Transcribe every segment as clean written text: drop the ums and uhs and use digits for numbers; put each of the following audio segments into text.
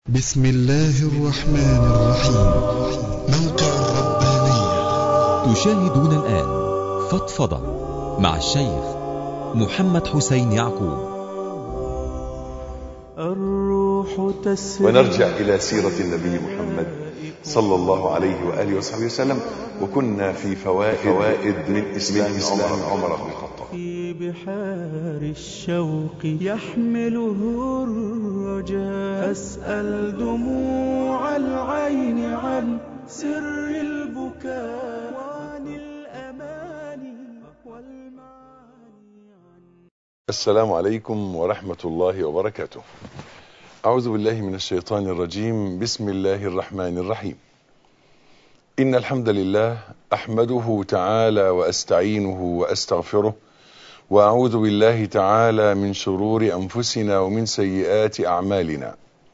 بسم الله الرحمن الرحيم. موقع الربانية. تشاهدون الآن فضفضة مع الشيخ محمد حسين يعقوب. الروح تسري. ونرجع إلى سيرة النبي محمد صلى الله عليه وآله وصحبه وسلم، وكنا في فوائد من إسلام عمر بن الخطاب. في بحار الشوق يحمله الرجاء، أسأل دموع العين عن سر البكاء وعن الأماني والمعاني. السلام عليكم ورحمة الله وبركاته. أعوذ بالله من الشيطان الرجيم. بسم الله الرحمن الرحيم. إن الحمد لله أحمده تعالى وأستعينه وأستغفره، وأعوذ بالله تعالى من شرور أنفسنا ومن سيئات أعمالنا.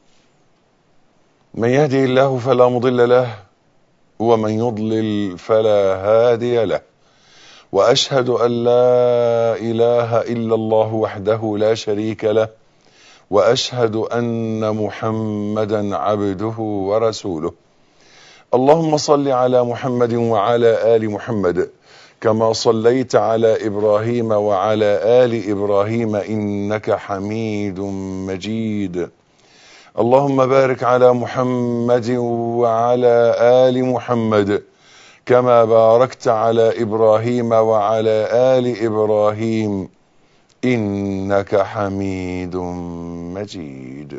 من يهده الله فلا مضل له، ومن يضلل فلا هادي له، وأشهد أن لا إله إلا الله وحده لا شريك له، وأشهد أن محمدا عبده ورسوله. اللهم صل على محمد وعلى آل محمد كما صليت على إبراهيم وعلى آل إبراهيم إنك حميد مجيد. اللهم بارك على محمد وعلى آل محمد كما باركت على إبراهيم وعلى آل إبراهيم إنك حميد مجيد.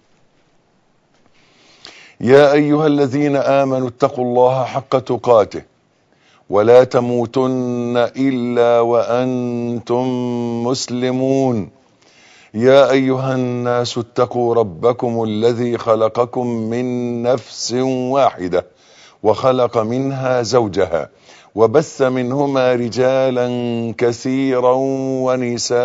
يا أيها الذين آمنوا اتقوا الله حق تقاته ولا تموتن إلا وأنتم مسلمون. يا أيها الناس اتقوا ربكم الذي خلقكم من نفس واحدة وخلق منها زوجها وبث منهما رجالا كثيرا ونساء،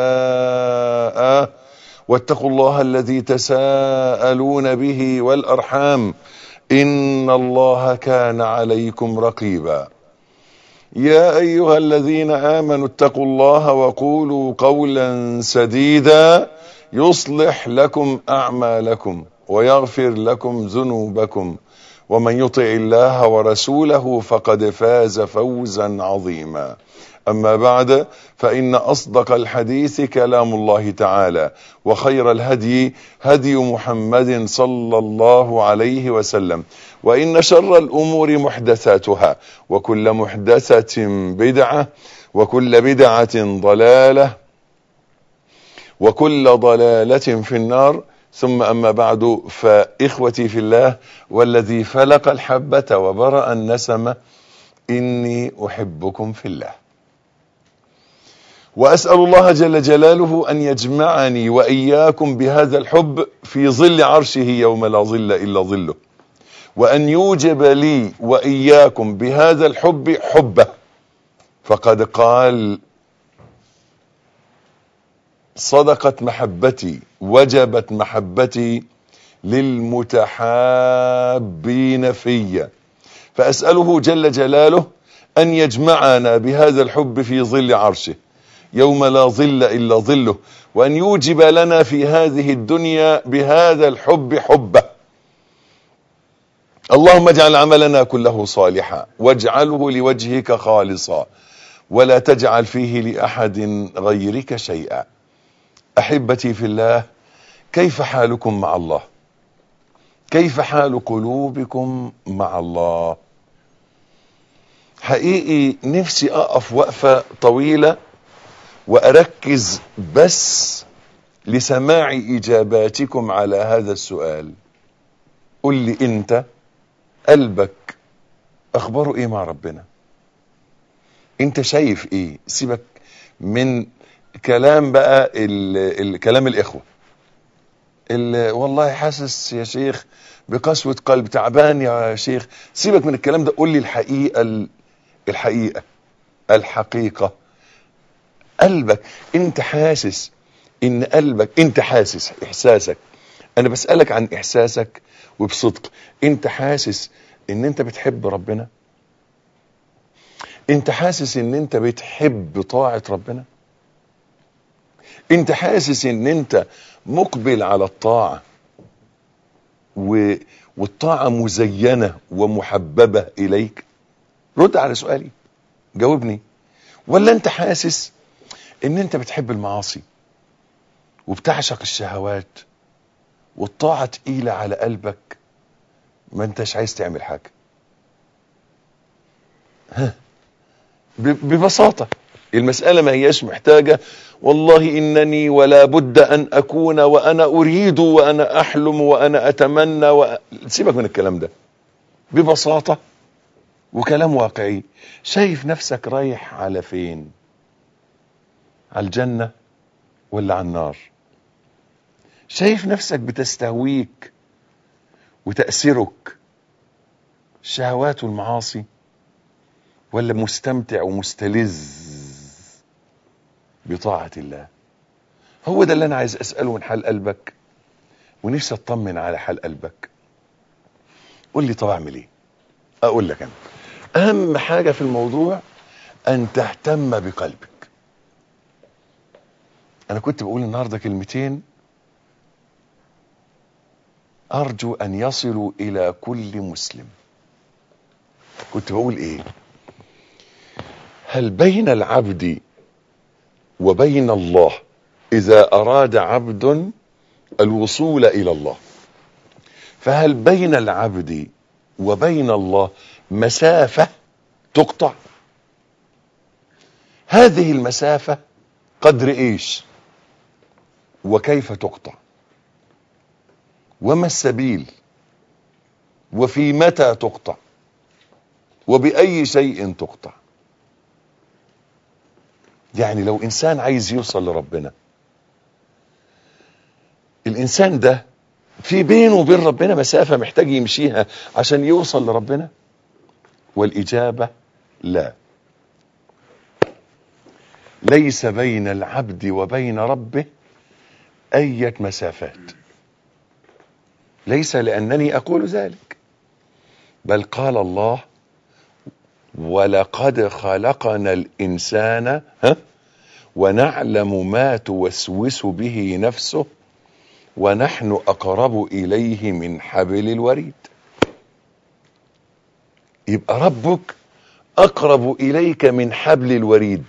واتقوا الله الذي تساءلون به والأرحام إن الله كان عليكم رقيبا. يا أيها الذين آمنوا اتقوا الله وقولوا قولا سديدا يصلح لكم أعمالكم ويغفر لكم ذنوبكم، ومن يطع الله ورسوله فقد فاز فوزا عظيما. أما بعد، فإن أصدق الحديث كلام الله تعالى، وخير الهدي هدي محمد صلى الله عليه وسلم، وإن شر الأمور محدثاتها، وكل محدثة بدعة، وكل بدعة ضلالة، وكل ضلالة في النار. ثم أما بعد، فإخوتي في الله والذي فلق الحبة وبرأ النسمة، إني أحبكم في الله، وأسأل الله جل جلاله أن يجمعني وإياكم بهذا الحب في ظل عرشه يوم لا ظل إلا ظله، وأن يوجب لي وإياكم بهذا الحب حبه. فقد قال: صدقت محبتي وجبت محبتي للمتحابين في. فأسأله جل جلاله أن يجمعنا بهذا الحب في ظل عرشه يوم لا ظل إلا ظله، وأن يوجب لنا في هذه الدنيا بهذا الحب حبه. اللهم اجعل عملنا كله صالحا، واجعله لوجهك خالصا، ولا تجعل فيه لأحد غيرك شيئا. أحبتي في الله، كيف حالكم مع الله؟ كيف حال قلوبكم مع الله؟ حقيقي نفسي أقف وقفة طويلة وأركز بس لسماع إجاباتكم على هذا السؤال. قل لي أنت، قلبك أخباره إيه مع ربنا؟ أنت شايف إيه؟ سيبك من كلام بقى الكلام الإخوة والله حاسس يا شيخ بقسوة قلب، تعبان يا شيخ. سيبك من الكلام ده، قل لي الحقيقة الحقيقة. قلبك انت حاسس ان قلبك، انت حاسس احساسك، انا بسألك عن احساسك وبصدق. انت حاسس ان انت بتحب ربنا؟ انت حاسس ان انت بتحب طاعة ربنا؟ انت حاسس ان انت مقبل على الطاعة؟ والطاعة مزينة ومحببة إليك؟ رد على سؤالي، جاوبني. ولا انت حاسس ان انت بتحب المعاصي وبتعشق الشهوات والطاعة تقيلة على قلبك، ما انتش عايز تعمل حاجة؟ ببساطة المسألة ما هياش محتاجة والله إنني ولا بد أن أكون وأنا أريد وأنا أحلم وأنا أتمنى سيبك من الكلام ده. ببساطة وكلام واقعي، شايف نفسك رايح على فين؟ على الجنة ولا على النار؟ شايف نفسك بتستهويك وتأثرك الشهوات والمعاصي، ولا مستمتع ومستلذ بطاعة الله؟ هو ده اللي انا عايز اسأله من حال قلبك، ونفسي اطمن على حال قلبك. قول لي طب اعمل ايه؟ اقول لك انا اهم حاجة في الموضوع ان تهتم بقلبك. انا كنت بقول النهاردة كلمتين ارجو ان يصلوا الى كل مسلم. كنت بقول ايه؟ هل بين العبد وبين الله إذا أراد عبد الوصول إلى الله، فهل بين العبد وبين الله مسافة تقطع؟ هذه المسافة قدر إيش؟ وكيف تقطع؟ وما السبيل؟ وفي متى تقطع؟ وبأي شيء تقطع؟ يعني لو إنسان عايز يوصل لربنا، الإنسان ده في بينه وبين ربنا مسافة محتاج يمشيها عشان يوصل لربنا؟ والإجابة لا. ليس بين العبد وبين ربه أي مسافات. ليس لأنني أقول ذلك، بل قال الله ولقد خلقنا الإنسان ونعلم ما توسوس به نفسه ونحن أقرب إليه من حبل الوريد. يبقى ربك أقرب إليك من حبل الوريد.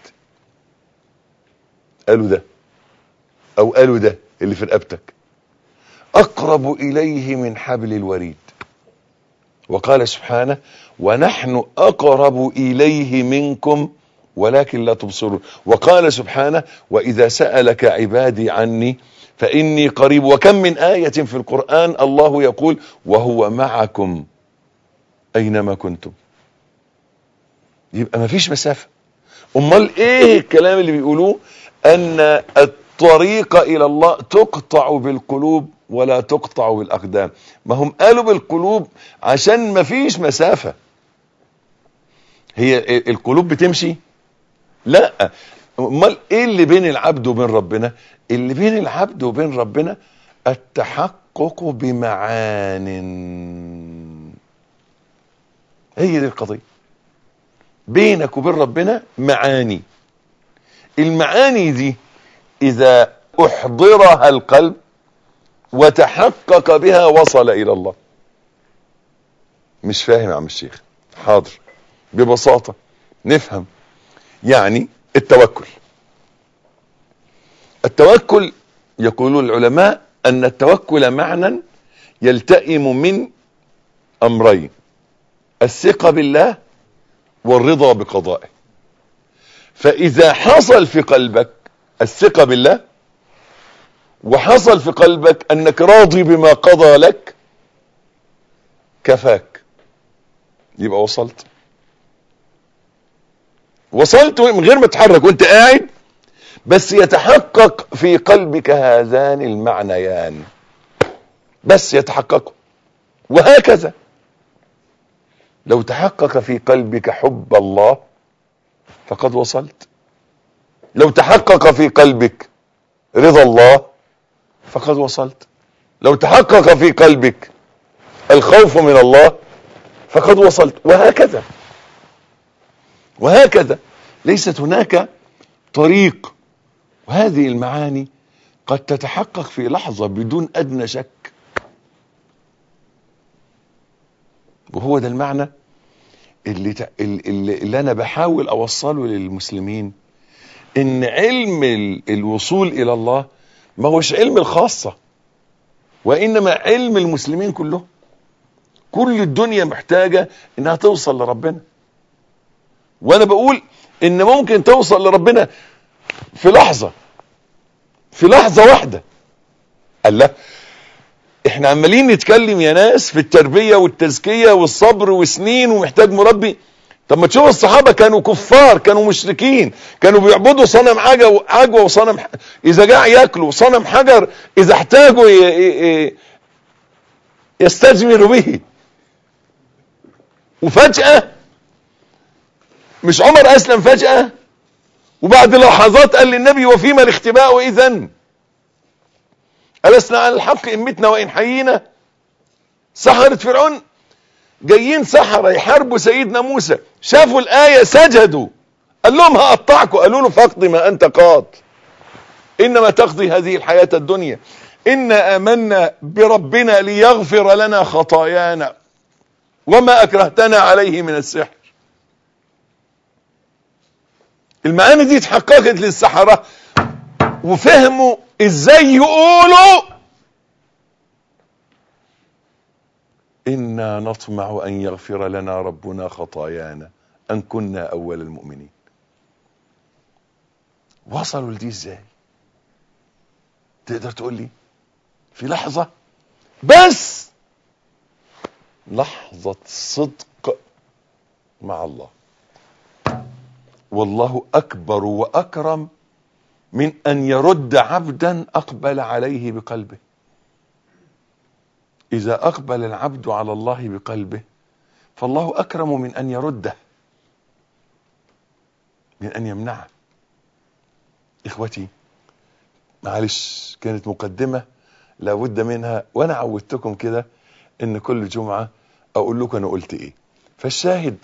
قالوا ده أو قالوا ده اللي في رقبتك أقرب إليه من حبل الوريد. وقال سبحانه ونحن أقرب إليه منكم ولكن لا تبصرون. وقال سبحانه وإذا سألك عبادي عني فإني قريب. وكم من آية في القرآن الله يقول وهو معكم أينما كنتم. يبقى ما فيش مسافة. أمال إيه الكلام اللي بيقولوه أن الطريق إلى الله تقطع بالقلوب ولا تقطع بالأقدام؟ ما هم قالوا بالقلوب عشان ما فيش مسافة. هي القلوب بتمشي؟ لا. امال ايه اللي بين العبد وبين ربنا؟ اللي بين العبد وبين ربنا التحقق بمعان. هي دي القضية. بينك وبين ربنا معاني. المعاني دي اذا احضرها القلب وتحقق بها وصل الى الله. مش فاهم يا عم الشيخ؟ حاضر. ببساطة نفهم. يعني التوكل يقول العلماء أن التوكل معنى يلتئم من أمرين: الثقة بالله والرضا بقضائه. فإذا حصل في قلبك الثقة بالله وحصل في قلبك أنك راضي بما قضى لك كفاك، يبقى وصلت من غير ما تتحرك وانت قاعد، بس يتحقق في قلبك هذان المعنيان، بس يتحقق. وهكذا لو تحقق في قلبك حب الله فقد وصلت. لو تحقق في قلبك رضا الله فقد وصلت. لو تحقق في قلبك الخوف من الله فقد وصلت. وهكذا ليست هناك طريق. وهذه المعاني قد تتحقق في لحظة بدون أدنى شك. وهو ده المعنى اللي انا بحاول اوصله للمسلمين، ان علم الوصول الى الله ما هوش علم الخاصة، وانما علم المسلمين كلهم. كل الدنيا محتاجة انها توصل لربنا، وانا بقول ان ممكن توصل لربنا في لحظة واحدة. قال لا، احنا عمالين نتكلم يا ناس في التربية والتزكية والصبر وسنين ومحتاج مربي. طب ما تشوف الصحابة كانوا كفار، كانوا مشركين، كانوا بيعبدوا صنم عجوة وصنم اذا جاع ياكلوا، صنم حجر اذا احتاجوا يستجمروا به. وفجأة مش عمر اسلم فجأة، وبعد لحظات قال للنبي وفيما الاختباء اذن ألسنا على الحق إن متنا وإن حيينا. سحرة فرعون جايين سحرة يحاربوا سيدنا موسى، شافوا الآية سجدوا، قال لهم هقطعكم، قالوا له فاقضي ما أنت قاض إنما تقضي هذه الحياة الدنيا إنا آمنا بربنا ليغفر لنا خطايانا وما أكرهتنا عليه من السحر. المعاني دي اتحققت للسحرة وفهموا ازاي يقولوا إنا نطمع أن يغفر لنا ربنا خطايانا أن كنا أول المؤمنين. وصلوا لدي ازاي؟ تقدر تقول لي في لحظة بس، لحظة صدق مع الله. والله أكبر وأكرم من أن يرد عبدا أقبل عليه بقلبه. إذا أقبل العبد على الله بقلبه فالله أكرم من أن يرده، من أن يمنعه. إخوتي معلش كانت مقدمة لابد منها، وأنا عودتكم كده إن كل جمعة أقول لكم أنا قلت إيه. فالشاهد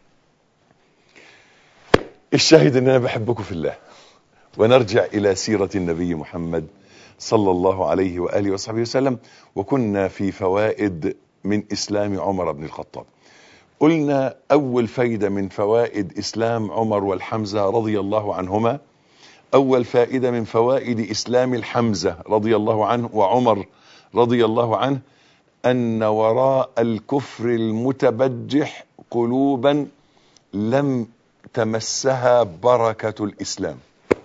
إن أنا بحبكم في الله، ونرجع إلى سيرة النبي محمد صلى الله عليه وآله وصحبه وسلم. وكنا في فوائد من إسلام عمر بن الخطاب. قلنا أول فايدة من فوائد إسلام عمر والحمزة رضي الله عنهما، أول فائدة من فوائد إسلام الحمزة رضي الله عنه وعمر رضي الله عنه، أن وراء الكفر المتبجح قلوبا لم تمسها بركة الإسلام.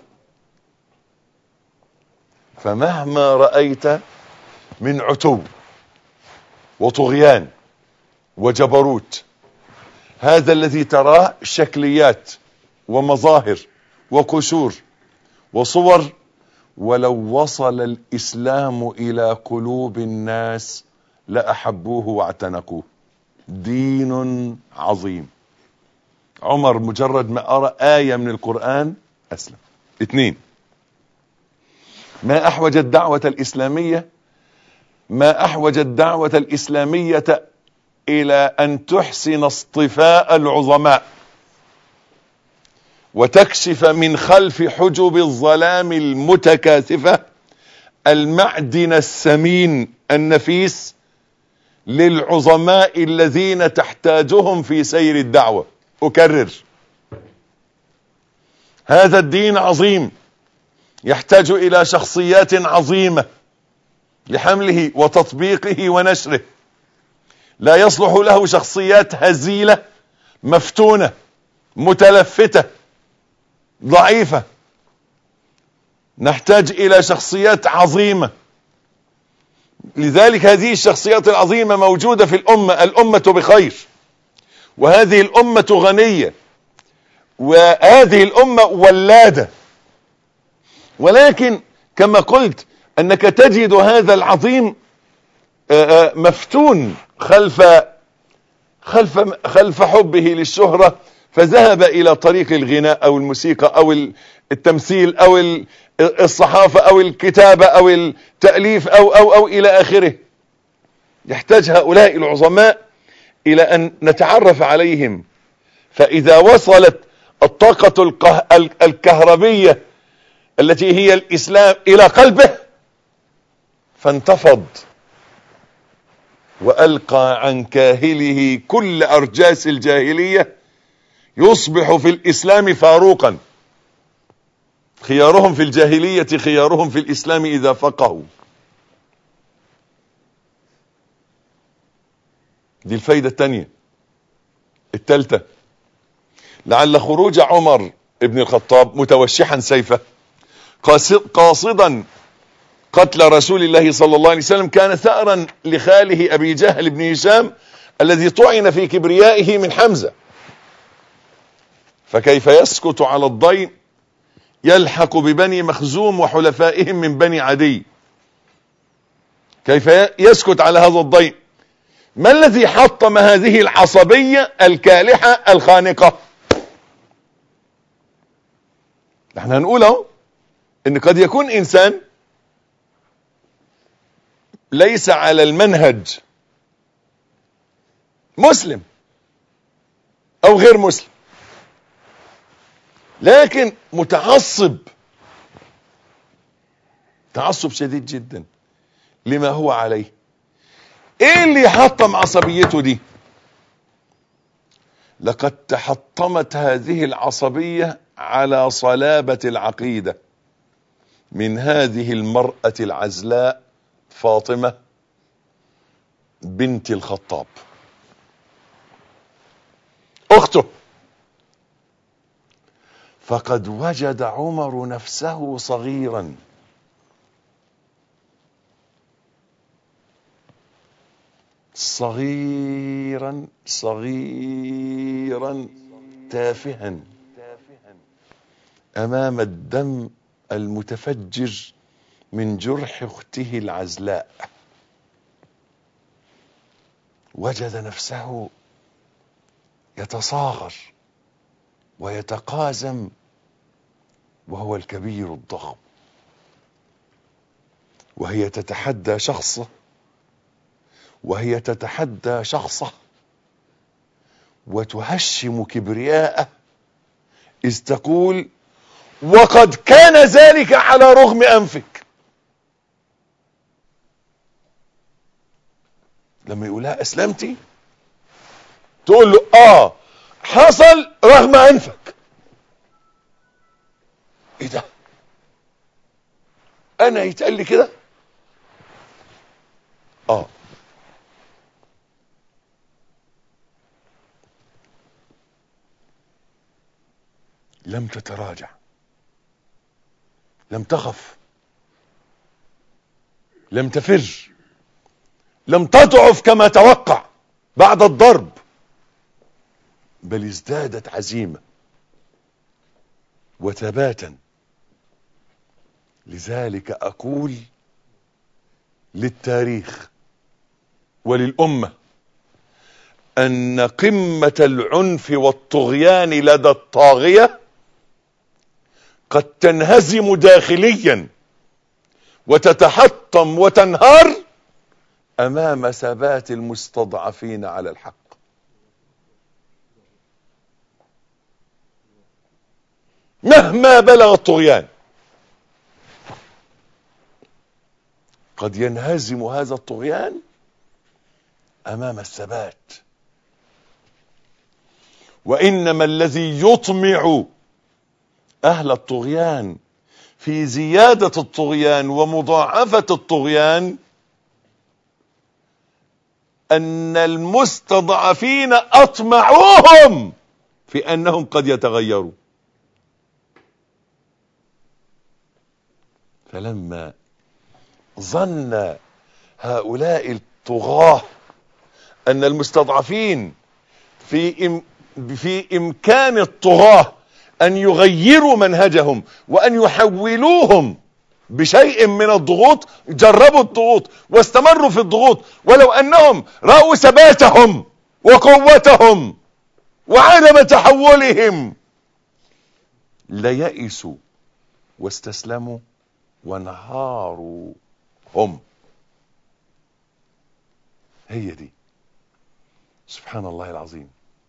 فمهما رأيت من عتو وطغيان وجبروت، هذا الذي تراه شكليات ومظاهر وقشور وصور، ولو وصل الإسلام إلى قلوب الناس لأحبوه واعتنقوه. دين عظيم. عمر مجرد ما أرى آية من القرآن أسلم. 2، ما أحوج الدعوة الإسلامية إلى أن تحسن اصطفاء العظماء وتكشف من خلف حجب الظلام المتكاثفة المعدن الثمين النفيس للعظماء الذين تحتاجهم في سير الدعوة. أكرر، هذا الدين عظيم يحتاج إلى شخصيات عظيمة لحمله وتطبيقه ونشره. لا يصلح له شخصيات هزيلة مفتونة متلفتة ضعيفة. نحتاج إلى شخصيات عظيمة. لذلك هذه الشخصيات العظيمة موجودة في الأمة بخير، وهذه الأمة غنية، وهذه الأمة ولادة. ولكن كما قلت أنك تجد هذا العظيم مفتون خلف حبه للشهرة، فذهب إلى طريق الغناء أو الموسيقى أو التمثيل أو الصحافة أو الكتابة أو التأليف أو إلى آخره. يحتاج هؤلاء العظماء إلى أن نتعرف عليهم. فإذا وصلت الطاقة الكهربية التي هي الإسلام إلى قلبه فانتفض وألقى عن كاهله كل أرجاس الجاهلية، يصبح في الإسلام فاروقا. خيارهم في الجاهلية خيارهم في الإسلام إذا فقهوا. دي الفايدة الثانية. الثالثة، لعل خروج عمر ابن الخطاب متوشحا سيفه قاصدا قتل رسول الله صلى الله عليه وسلم كان ثأرا لخاله أبي جهل بن هشام الذي طعن في كبريائه من حمزة، فكيف يسكت على الضيم يلحق ببني مخزوم وحلفائهم من بني عدي؟ كيف يسكت على هذا الضيم؟ ما الذي حطم هذه العصبية الكالحة الخانقة؟ نحن هنقول اهو ان قد يكون انسان ليس على المنهج، مسلم او غير مسلم، لكن متعصب تعصب شديد جدا لما هو عليه. ايه اللي حطم عصبيته دي؟ لقد تحطمت هذه العصبية على صلابة العقيدة من هذه المرأة العزلاء فاطمة بنت الخطاب اخته. فقد وجد عمر نفسه صغيرا تافها امام الدم المتفجر من جرح اخته العزلاء. وجد نفسه يتصاغر ويتقازم وهو الكبير الضخم، وهي تتحدى شخصه وتهشم كبرياءه إذ تقول: وقد كان ذلك على رغم أنفك. لما يقولها أسلمتي تقول له حصل رغم أنفك. ايه ده؟ انا يتقال لي كده؟ لم تتراجع، لم تخف، لم تفر، لم تضعف كما توقع بعد الضرب، بل ازدادت عزيمة وثباتا. لذلك أقول للتاريخ وللأمة أن قمة العنف والطغيان لدى الطاغية قد تنهزم داخليا وتتحطم وتنهار أمام ثبات المستضعفين على الحق. مهما بلغ الطغيان قد ينهزم هذا الطغيان أمام الثبات. وإنما الذي يطمع أهل الطغيان في زيادة الطغيان ومضاعفة الطغيان أن المستضعفين أطمعوهم في أنهم قد يتغيروا. فلما ظن هؤلاء الطغاة أن المستضعفين في إمكان الطغاة أن يغيروا منهجهم وأن يحولوهم بشيء من الضغوط، جربوا الضغوط واستمروا في الضغوط، ولو أنهم رأوا ثباتهم وقوتهم وعدم تحولهم ليئسوا واستسلموا وانهاروا هم. هي دي. سبحان الله العظيم.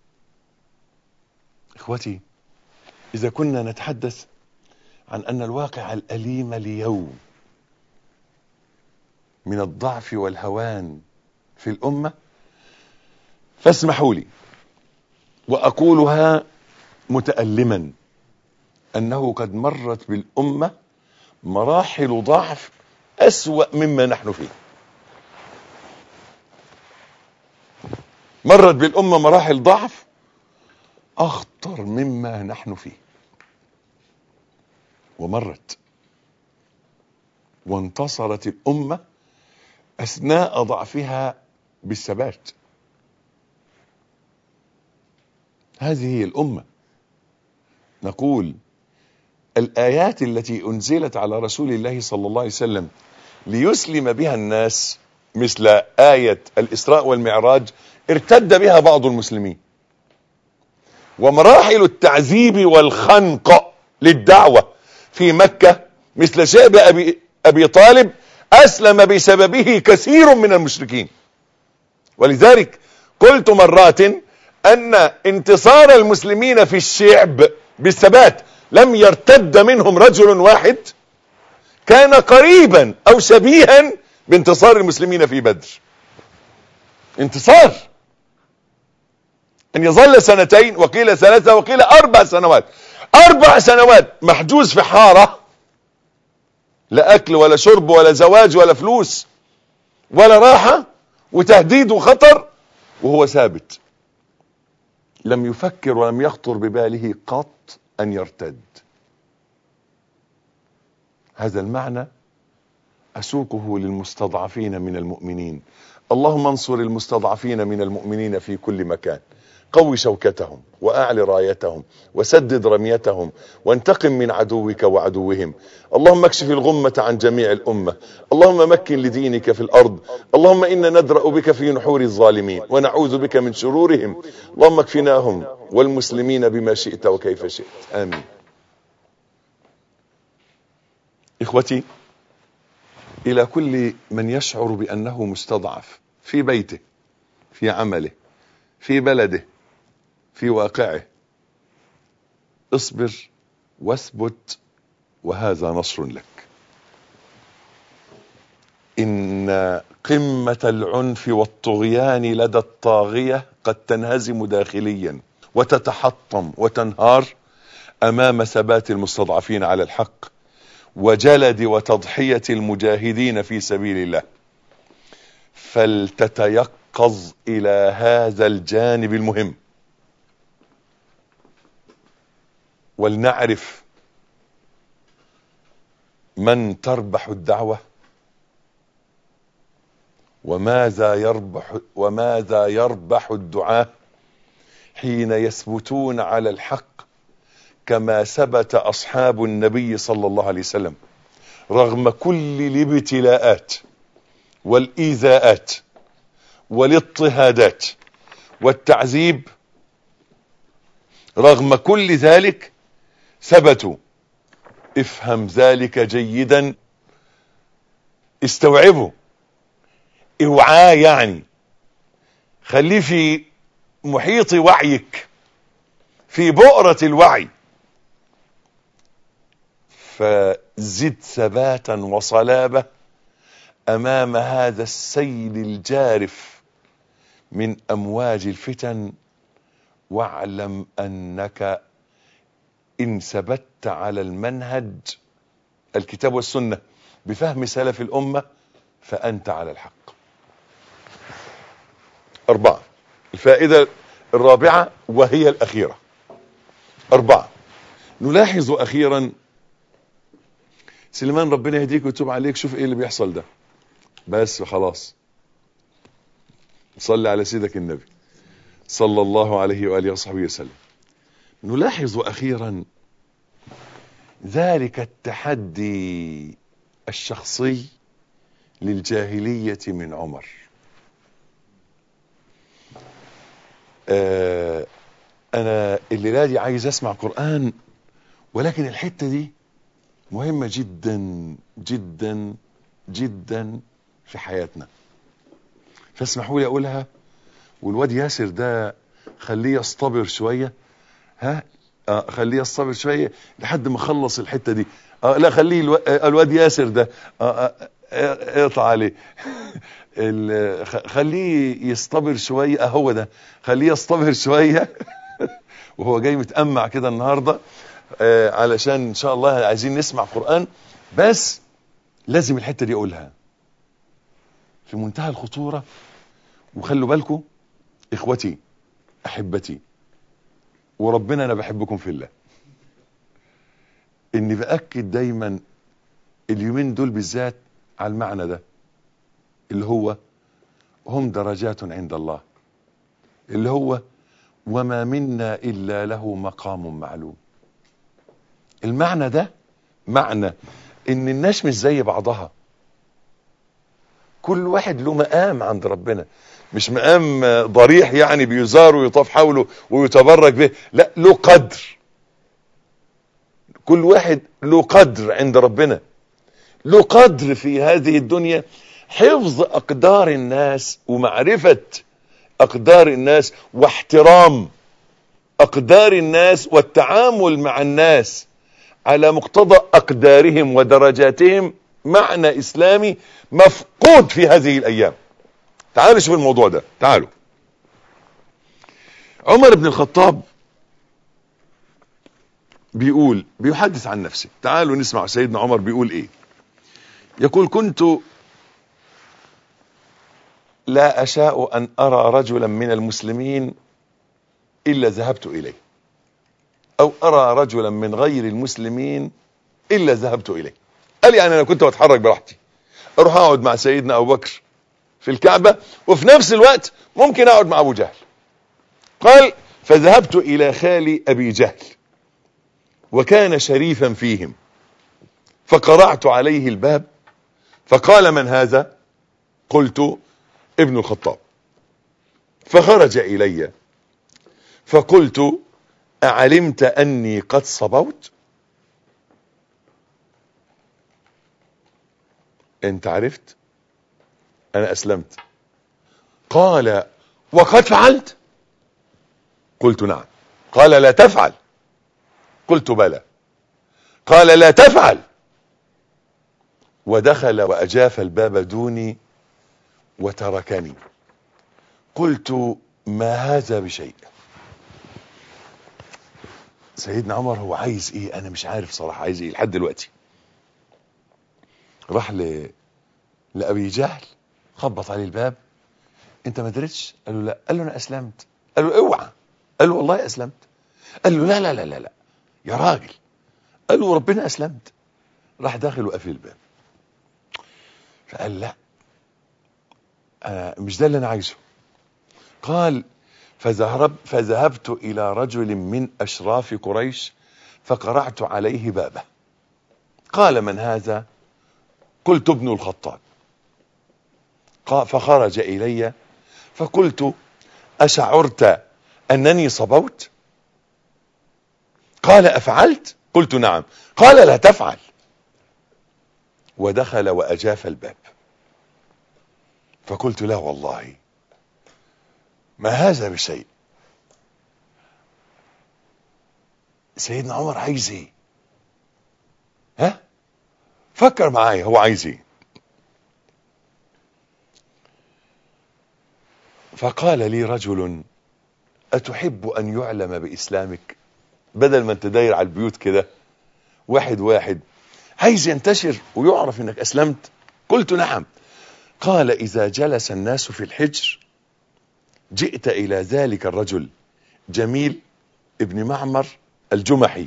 إخوتي، إذا كنا نتحدث عن أن الواقع الأليم اليوم من الضعف والهوان في الأمة، فاسمحوا لي وأقولها متألما أنه قد مرت بالأمة مراحل ضعف أسوأ مما نحن فيه. مرت بالأمة مراحل ضعف أخطر مما نحن فيه، ومرت وانتصرت الأمة أثناء ضعفها بالثبات. هذه هي الأمة. نقول الآيات التي أنزلت على رسول الله صلى الله عليه وسلم ليسلم بها الناس، مثل آية الإسراء والمعراج، ارتد بها بعض المسلمين. ومراحل التعذيب والخنق للدعوة في مكة، مثل شأب أبي طالب، أسلم بسببه كثير من المشركين. ولذلك قلت مرات أن انتصار المسلمين في الشعب بالثبات لم يرتد منهم رجل واحد، كان قريبا أو شبيها بانتصار المسلمين في بدر. انتصار أن يظل 2 وقيل 3 وقيل 4 سنوات، 4 سنوات محجوز في حارة، لا أكل ولا شرب ولا زواج ولا فلوس ولا راحة، وتهديد وخطر، وهو ثابت. لم يفكر ولم يخطر بباله قط أن يرتد. هذا المعنى أسوقه للمستضعفين من المؤمنين. اللهم انصر المستضعفين من المؤمنين في كل مكان، قوي شوكتهم وأعل رايتهم وسدد رميتهم وانتقم من عدوك وعدوهم. اللهم اكشف الغمة عن جميع الأمة. اللهم مكن لدينك في الأرض. اللهم إنا ندرأ بك في نحور الظالمين ونعوذ بك من شرورهم. اللهم اكفناهم والمسلمين بما شئت وكيف شئت. آمين. إخوتي، إلى كل من يشعر بأنه مستضعف في بيته، في عمله، في بلده، في واقعه، اصبر واثبت، وهذا نصر لك. إن قمة العنف والطغيان لدى الطاغية قد تنهزم داخليا وتتحطم وتنهار أمام ثبات المستضعفين على الحق وجلد وتضحية المجاهدين في سبيل الله. فلتتيقظ إلى هذا الجانب المهم، ولنعرف من تربح الدعوة وماذا يربح الدعاة حين يثبتون على الحق كما ثبت أصحاب النبي صلى الله عليه وسلم رغم كل الابتلاءات والإيذاءات والاضطهادات والتعذيب. رغم كل ذلك ثبتوا. افهم ذلك جيدا، استوعبه، اوعاه، يعني خليه في محيط وعيك، في بؤرة الوعي، فزد ثباتا وصلابة أمام هذا السيل الجارف من أمواج الفتن. واعلم أنك إن ثبت على المنهج الكتاب والسنة بفهم سلف الأمة فأنت على الحق. 4. الفائدة الرابعة وهي الأخيرة. 4. نلاحظ أخيرا، سليمان ربنا يهديك ويتوب عليك، شوف ايه اللي بيحصل ده، بس خلاص صلي على سيدك النبي صلى الله عليه وآله وصحبه وسلم. نلاحظ أخيرا ذلك التحدي الشخصي للجاهلية من عمر. أنا الليلة دي عايز أسمع قرآن، ولكن الحتة دي مهمة جدا جدا جدا في حياتنا، فاسمحوا لي أقولها. والواد ياسر ده خليه يصطبر شوية، خليه يصطبر شوية لحد ما خلص الحتة دي. لا خليه الواد ياسر ده اقطع عليه. خليه يصطبر شوية، هو ده، خليه يصطبر شوية. وهو جاي متأمع كده النهاردة، علشان ان شاء الله عايزين نسمع قرآن، بس لازم الحتة دي اقولها في منتهى الخطورة. وخلوا بالكم اخوتي احبتي وربنا، انا بحبكم في الله، اني باكد دايما اليومين دول بالذات على المعنى ده، اللي هو هم درجات عند الله، اللي هو وما منا الا له مقام معلوم. المعنى ده معنى ان الناس مش زي بعضها، كل واحد له مقام عند ربنا، مش مقام ضريح يعني بيزار ويطاف حوله ويتبرك به، لا، له قدر. كل واحد له قدر عند ربنا، له قدر في هذه الدنيا. حفظ أقدار الناس ومعرفة أقدار الناس واحترام أقدار الناس والتعامل مع الناس على مقتضى أقدارهم ودرجاتهم، معنى إسلامي مفقود في هذه الأيام. تعالوا شوف الموضوع ده. تعالوا. عمر بن الخطاب بيحدث عن نفسه. تعالوا نسمع سيدنا عمر بيقول ايه. يقول: كنت لا أشاء أن أرى رجلا من المسلمين إلا ذهبت إليه، أو أرى رجلا من غير المسلمين إلا ذهبت إليه. قال يعني أنا كنت بتحرك براحتي، أروح أقعد مع سيدنا أبو بكر في الكعبة، وفي نفس الوقت ممكن أقعد مع أبو جهل. قال: فذهبت إلى خالي أبي جهل وكان شريفا فيهم، فقرعت عليه الباب فقال: من هذا؟ قلت: ابن الخطاب. فخرج إلي فقلت: أعلمت أني قد صبوت؟ أنت عرفت أنا أسلمت. قال: وقد فعلت؟ قلت: نعم. قال: لا تفعل. قلت: بلى. قال: لا تفعل. ودخل وأجاف الباب دوني وتركني. قلت: ما هذا بشيء. سيدنا عمر هو عايز ايه؟ انا مش عارف صراحة عايز ايه لحد دلوقتي. راح لأبي جهل، خبط عليه الباب: انت ما درتش؟ قال له: لا. قال له: انا اسلمت. قال له: اوعى. قال له: والله اسلمت. قال له: لا لا لا لا لا يا راجل. قال له: ربنا اسلمت. راح داخل وقفل الباب. فقال: لا، مش ده اللي انا عايزه. قال: فذهبت إلى رجل من أشراف قريش فقرعت عليه بابه. قال: من هذا؟ قلت: ابن الخطاب. فخرج إلي فقلت: أشعرت أنني صبوت؟ قال: أفعلت؟ قلت: نعم. قال: لا تفعل. ودخل وأجاف الباب. فقلت: لا والله ما هذا بشيء. سيدنا عمر عايز ايه؟ ها؟ فكر معايا هو عايز ايه. فقال لي رجل: أتحب أن يعلم بإسلامك؟ بدل ما انت داير على البيوت كده واحد واحد، عايز ينتشر ويعرف انك أسلمت؟ قلت: نعم. قال: إذا جلس الناس في الحجر جئت إلى ذلك الرجل جميل ابن معمر الجمحي،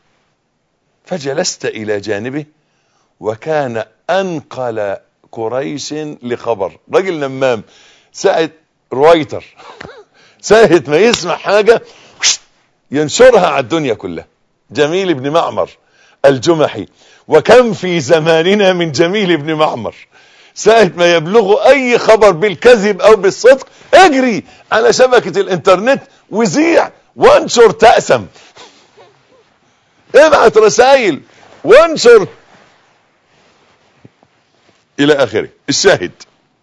فجلست إلى جانبه، وكان أنقل قريش لخبر. رجل نمام، ساعة رويتر ساعة ما يسمع حاجة ينشرها على الدنيا كلها. جميل ابن معمر الجمحي. وكم في زماننا من جميل ابن معمر، ساعة ما يبلغوا أي خبر بالكذب أو بالصدق اجري على شبكة الانترنت وزيع وانشر تأسم، ابعت رسائل وانشر إلى آخره. الشاهد: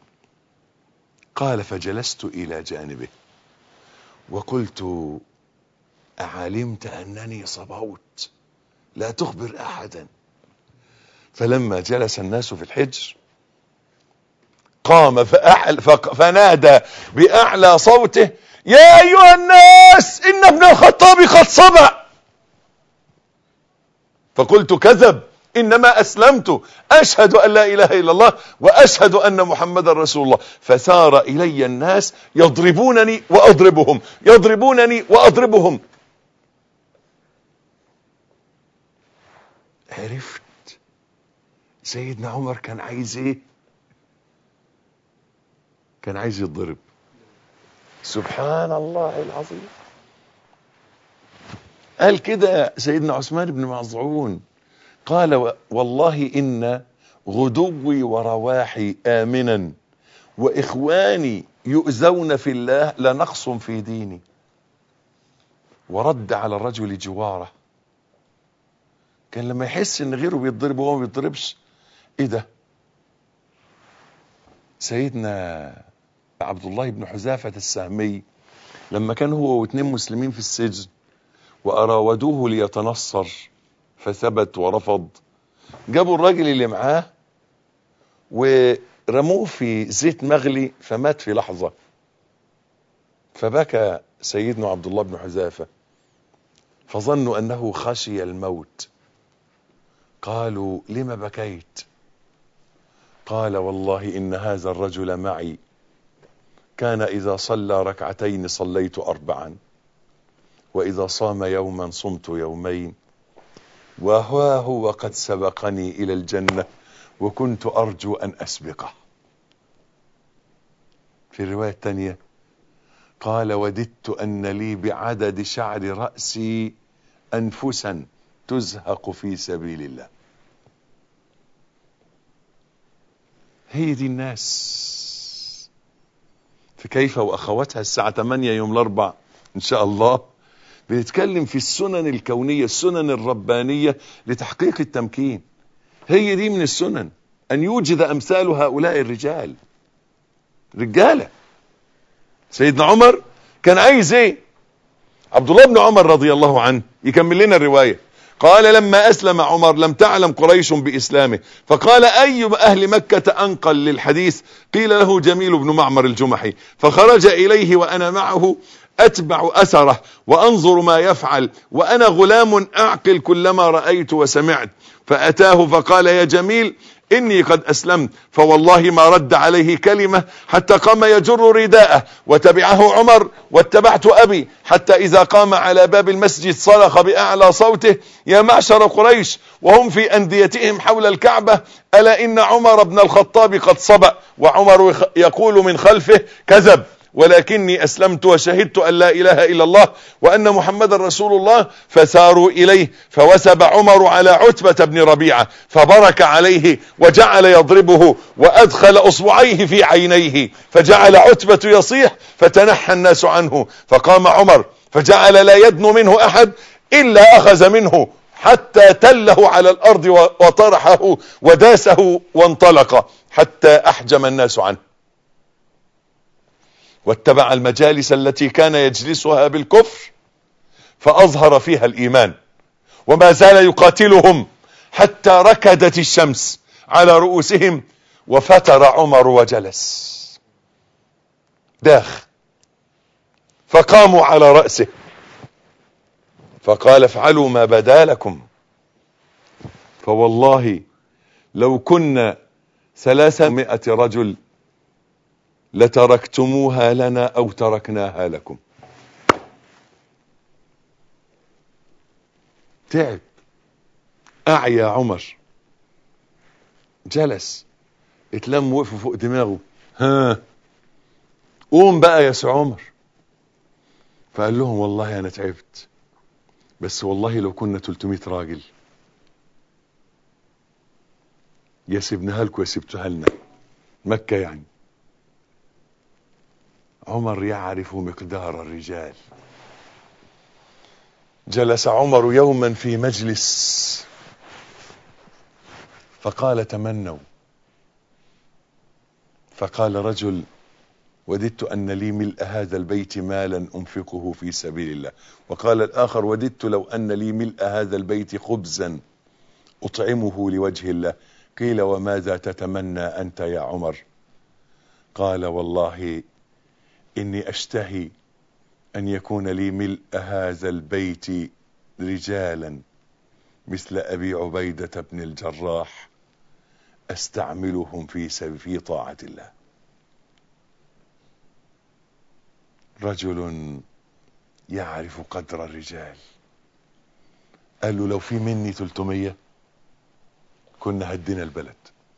قال: فجلست إلى جانبه وقلت: أعلمت أنني صبوت؟ لا تخبر أحدا. فلما جلس الناس في الحجر قام فنادى بأعلى صوته: يا أيها الناس إن ابن الخطاب قد صبع. فقلت: كذب، إنما أسلمت، أشهد أن لا إله إلا الله وأشهد أن محمد رسول الله. فسار إلي الناس يضربونني وأضربهم، يضربونني وأضربهم. عرفت سيدنا عمر كان عايز ايه؟ كان عايز يتضرب. سبحان الله العظيم. قال كده سيدنا عثمان بن مظعون، قال: والله إن غدوي ورواحي آمنا وإخواني يؤذون في الله لنقص في ديني. ورد على الرجل جواره. كان لما يحس ان غيره بيتضرب وهو ما بيتضربش، ايه ده؟ سيدنا عبد الله بن حذافة السهمي لما كان هو واثنين مسلمين في السجن وأراودوه ليتنصر فثبت ورفض، جابوا الراجل اللي معاه ورموه في زيت مغلي فمات في لحظة. فبكى سيدنا عبد الله بن حذافة فظنوا أنه خشي الموت. قالوا: لما بكيت؟ قال: والله إن هذا الرجل معي كان إذا صلى ركعتين صليت 4، وإذا صام يوما صمت يومين، وهو قد سبقني إلى الجنة وكنت أرجو أن أسبقه. في الرواية الثانية قال: وددت أن لي بعدد شعر رأسي أنفسا تزهق في سبيل الله. هي دي الناس. في كيف وأخواتها الساعة 8 يوم الأربع إن شاء الله بنتكلم في السنن الكونية، السنن الربانية لتحقيق التمكين. هي دي من السنن أن يوجد أمثال هؤلاء الرجال، رجالة. سيدنا عمر كان عايز ايه؟ عبد الله بن عمر رضي الله عنه يكمل لنا الرواية. قال: لما أسلم عمر لم تعلم قريش بإسلامه، فقال: أي أهل مكة أنقل للحديث؟ قيل له جميل بن معمر الجمحي، فخرج إليه وأنا معه أتبع أثره وأنظر ما يفعل، وأنا غلام أعقل كلما رأيت وسمعت. فأتاه فقال: يا جميل إني قد أسلمت. فوالله ما رد عليه كلمة حتى قام يجر رداءه، وتبعه عمر واتبعت أبي، حتى إذا قام على باب المسجد صرخ بأعلى صوته: يا معشر قريش وهم في أنديتهم حول الكعبة، ألا إن عمر بن الخطاب قد صبأ. وعمر يقول من خلفه: كذب، ولكني أسلمت وشهدت أن لا إله إلا الله وأن محمد رسول الله. فساروا إليه فوسب عمر على عتبة بن ربيعة فبرك عليه وجعل يضربه وأدخل أصبعيه في عينيه، فجعل عتبة يصيح فتنحى الناس عنه. فقام عمر فجعل لا يدن منه أحد إلا أخذ منه حتى تله على الأرض وطرحه وداسه وانطلق حتى أحجم الناس عنه، واتبع المجالس التي كان يجلسها بالكفر فأظهر فيها الإيمان، وما زال يقاتلهم حتى ركدت الشمس على رؤوسهم، وفتر عمر وجلس داخ، فقاموا على رأسه فقال: افعلوا ما بدا لكم، فوالله لو كنا 300 رجل لتركتموها لنا أو تركناها لكم. تعب، أعيا عمر، جلس، اتلم وقف فوق دماغه: ها قوم بقى يا سي عمر. فقال لهم: والله أنا تعبت، بس والله لو كنا 300 راجل يا سيبناها لكم يا سبتوها لنا، مكة يعني. عمر يعرف مقدار الرجال. جلس عمر يوما في مجلس فقال: تمنوا. فقال رجل: وددت أن لي ملء هذا البيت مالا أنفقه في سبيل الله. وقال الآخر: وددت لو أن لي ملء هذا البيت خبزا أطعمه لوجه الله. قيل: وماذا تتمنى أنت يا عمر؟ قال والله إني أشتهي أن يكون لي ملء هذا البيت رجالا مثل أبي عبيدة بن الجراح أستعملهم في طاعة الله. رجل يعرف قدر الرجال. قال له لو في مني 300 كنا هدينا البلد.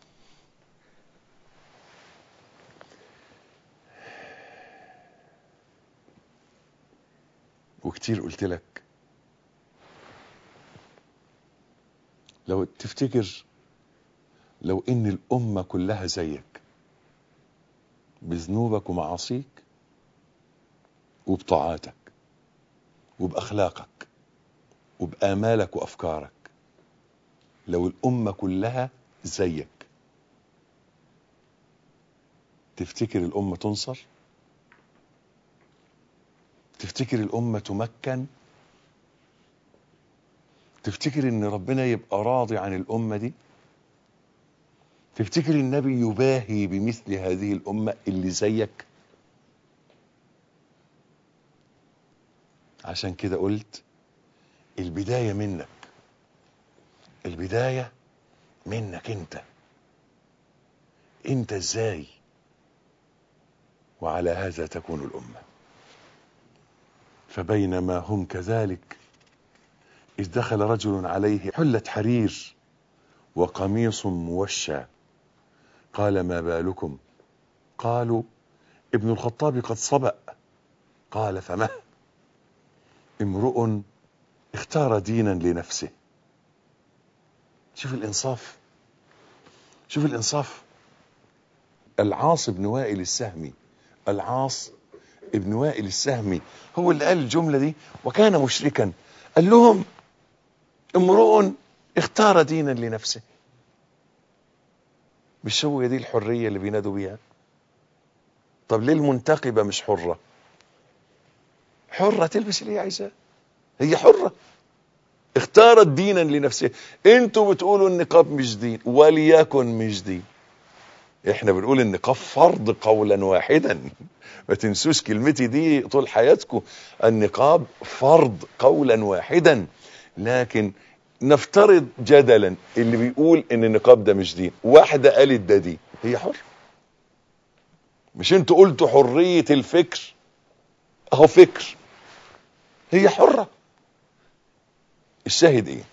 وكتير قلت لك لو تفتكر لو ان الامة كلها زيك بذنوبك ومعاصيك وبطاعاتك وبأخلاقك وبآمالك وأفكارك، لو الأمة كلها زيك تفتكر الأمة تنصر؟ تفتكر الأمة تمكن؟ تفتكر ان ربنا يبقى راضي عن الأمة دي؟ تفتكر النبي يباهي بمثل هذه الأمة اللي زيك؟ عشان كده قلت البداية منك، البداية منك انت ازاي، وعلى هذا تكون الأمة. فبينما هم كذلك إذ دخل رجل عليه حلة حرير وقميص موشى قال ما بالكم؟ قالوا ابن الخطاب قد صبأ. قال فما؟ امرؤ اختار دينا لنفسه. شوف الإنصاف، شوف الإنصاف. العاص بن وائل السهمي، العاص ابن وائل السهمي هو اللي قال الجملة دي وكان مشركا. قال لهم امرؤ اختار دينا لنفسه. مش هو دي الحرية اللي بينادوا بيها؟ طب ليه المنتقبة مش حرة؟ حرة تلبس اللي هي عايزاه، هي حرة، اختارت دينا لنفسها. انتوا بتقولوا النقاب مش دين، وليكن مش دين. احنا بنقول النقاب فرض قولا واحدا، ما تنسوش كلمتي دي طول حياتكم. النقاب فرض قولا واحدا. لكن نفترض جدلا اللي بيقول ان النقاب ده مش دين، واحدة قالت ده دين، هي حر. مش انتوا قلتوا حرية الفكر؟ اهو فكر، هي حرة. الشاهد ايه؟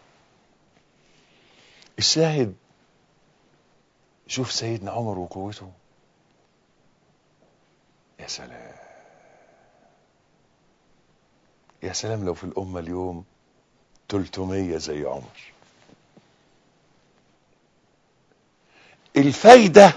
الشاهد شوف سيدنا عمر وقوته. يا سلام، يا سلام لو في الأمة اليوم 300 زي عمر. الفايدة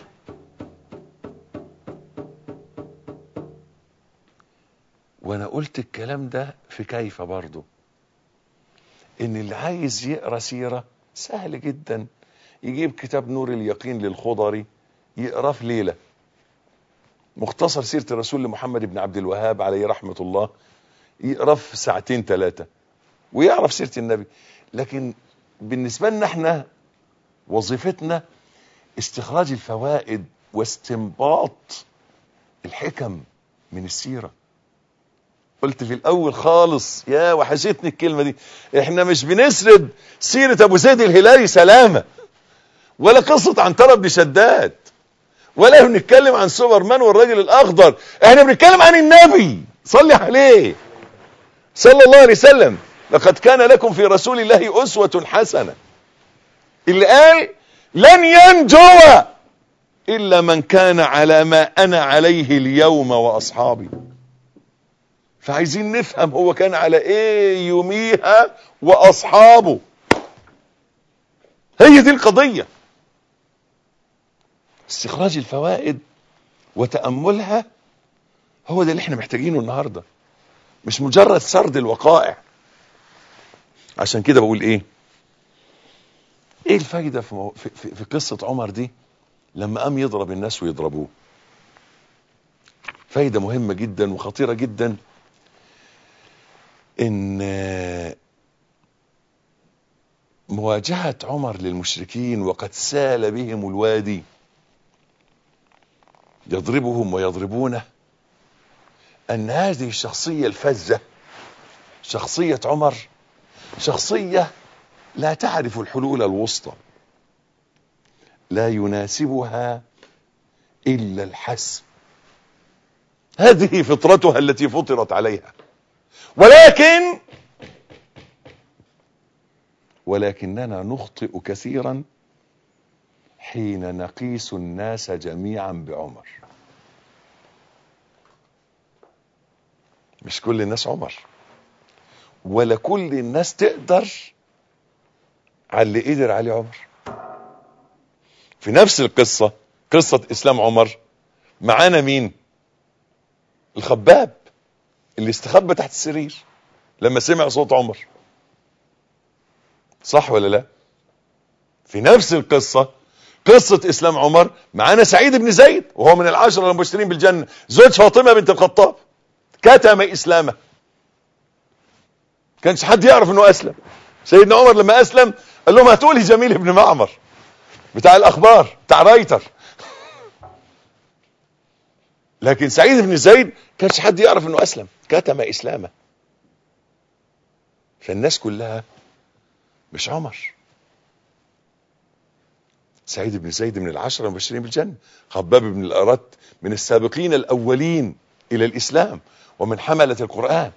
وانا قلت الكلام ده في كيف برضو، ان اللي عايز يقرأ سيرة سهل جدا، يجيب كتاب نور اليقين للخضري يقرأ في ليلة. مختصر سيرة الرسول لمحمد بن عبد الوهاب عليه رحمة الله يقرأ في 2 3 ويعرف سيرة النبي. لكن بالنسبة لنا احنا وظيفتنا استخراج الفوائد واستنباط الحكم من السيرة. قلت في الاول خالص، يا وحشتني الكلمة دي، احنا مش بنسرد سيرة ابو زيد الهلالي سلامة، ولا قصة عنترة بن شداد، ولا بنتكلم عن سوبرمان والراجل الاخضر. احنا بنتكلم عن النبي صلي عليه صلى الله عليه وسلم. لقد كان لكم في رسول الله أسوة حسنة، اللي قال لن ينجو إلا من كان على ما أنا عليه اليوم وأصحابي. فعايزين نفهم هو كان على إيه يوميها وأصحابه. هي دي القضية، استخراج الفوائد وتأملها، هو ده اللي احنا محتاجينه النهاردة، مش مجرد سرد الوقائع. عشان كده بقول ايه الفايدة في قصة عمر دي لما قام يضرب الناس ويضربوه؟ فايدة مهمة جدا وخطيرة جدا، ان مواجهة عمر للمشركين وقد سال بهم الوادي يضربهم ويضربونه أن هذه الشخصية الفذة شخصية عمر شخصية لا تعرف الحلول الوسطى، لا يناسبها إلا الحسم، هذه فطرتها التي فطرت عليها. ولكننا نخطئ كثيرا حين نقيس الناس جميعا بعمر. مش كل الناس عمر، ولا كل الناس تقدر على اللي قدر عليه عمر. في نفس القصة، قصة إسلام عمر، معانا مين؟ الخباب اللي استخبى تحت السرير لما سمع صوت عمر، صح ولا لا؟ في نفس القصة، قصة إسلام عمر، معانا سعيد بن زيد وهو من العشرة المبشرين بالجنة، زوج فاطمة بنت الخطاب، كتم إسلامه، كانش حد يعرف انه أسلم. سيدنا عمر لما أسلم قال لهم هاتوا لي جميل بن معمر بتاع الأخبار بتاع رايتر. لكن سعيد بن زيد كانش حد يعرف انه أسلم، كتم إسلامه. فالناس كلها مش عمر. سعيد بن زيد من العشرة المبشرين بالجنة، خباب بن الأرت من السابقين الأولين إلى الإسلام ومن حملة القرآن.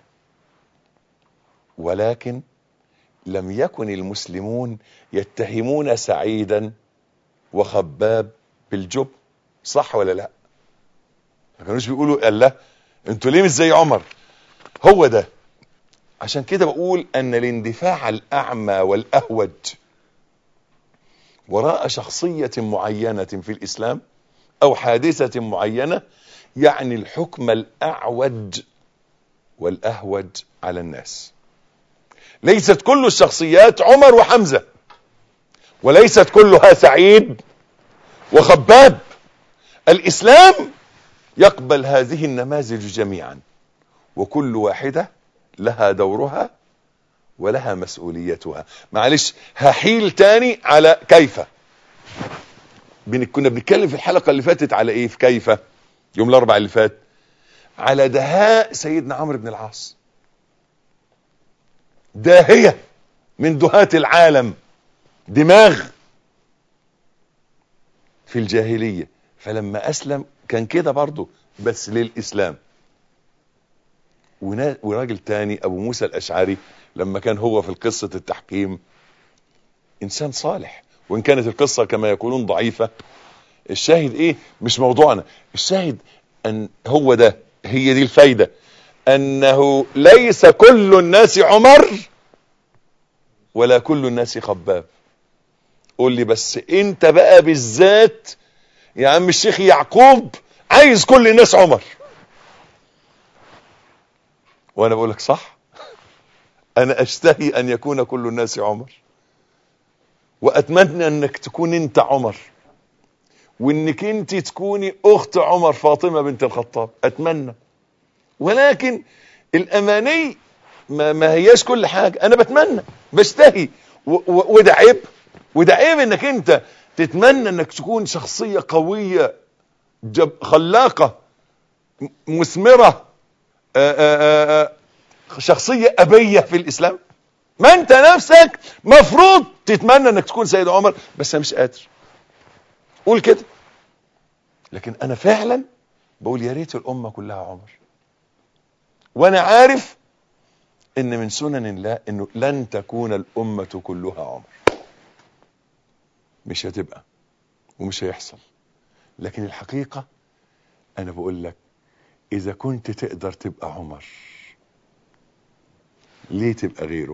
ولكن لم يكن المسلمون يتهمون سعيدا وخباب بالجبن، صح ولا لا؟ ما كانوش بيقولوا قال لا انتوا ليه مش زي عمر. هو ده. عشان كده بقول ان الاندفاع الاعمى والاهوج وراء شخصية معينة في الاسلام او حادثة معينة يعني الحكم الاعوج والاهوج على الناس. ليست كل الشخصيات عمر وحمزة، وليست كلها سعيد وخباب. الإسلام يقبل هذه النماذج جميعا، وكل واحدة لها دورها ولها مسؤوليتها. معلش هحيل تاني على كيف. كنا بنتكلم في الحلقة اللي فاتت على ايه في كيف يوم الاربعاء اللي فات؟ على دهاء سيدنا عمرو بن العاص، داهية من دهاة العالم، دماغ في الجاهلية. فلما أسلم كان كده برضه بس للإسلام. وراجل تاني أبو موسى الأشعري لما كان هو في القصة التحكيم إنسان صالح، وإن كانت القصة كما يقولون ضعيفة. الشاهد إيه؟ مش موضوعنا. الشاهد أن هو ده، هي دي الفايدة، أنه ليس كل الناس عمر ولا كل الناس خباب. قول لي بس انت بقى بالذات يا عم الشيخ يعقوب عايز كل الناس عمر، وانا بقول لك صح، انا اشتهي ان يكون كل الناس عمر، واتمنى انك تكون انت عمر، وانك انت تكوني اخت عمر فاطمة بنت الخطاب، اتمنى. ولكن الاماني ما هياش كل حاجة. انا بتمنى بشتهي وده عيب، وده عيب انك انت تتمنى انك تكون شخصية قوية خلاقة مثمرة شخصية أبية في الإسلام. ما انت نفسك مفروض تتمنى انك تكون سيد عمر، بس انا مش قادر قول كده. لكن انا فعلا بقول يا ريت الامة كلها عمر، وانا عارف ان من سنن الله انه لن تكون الامة كلها عمر، مش هتبقى ومش هيحصل. لكن الحقيقة انا بقول لك اذا كنت تقدر تبقى عمر ليه تبقى غيره؟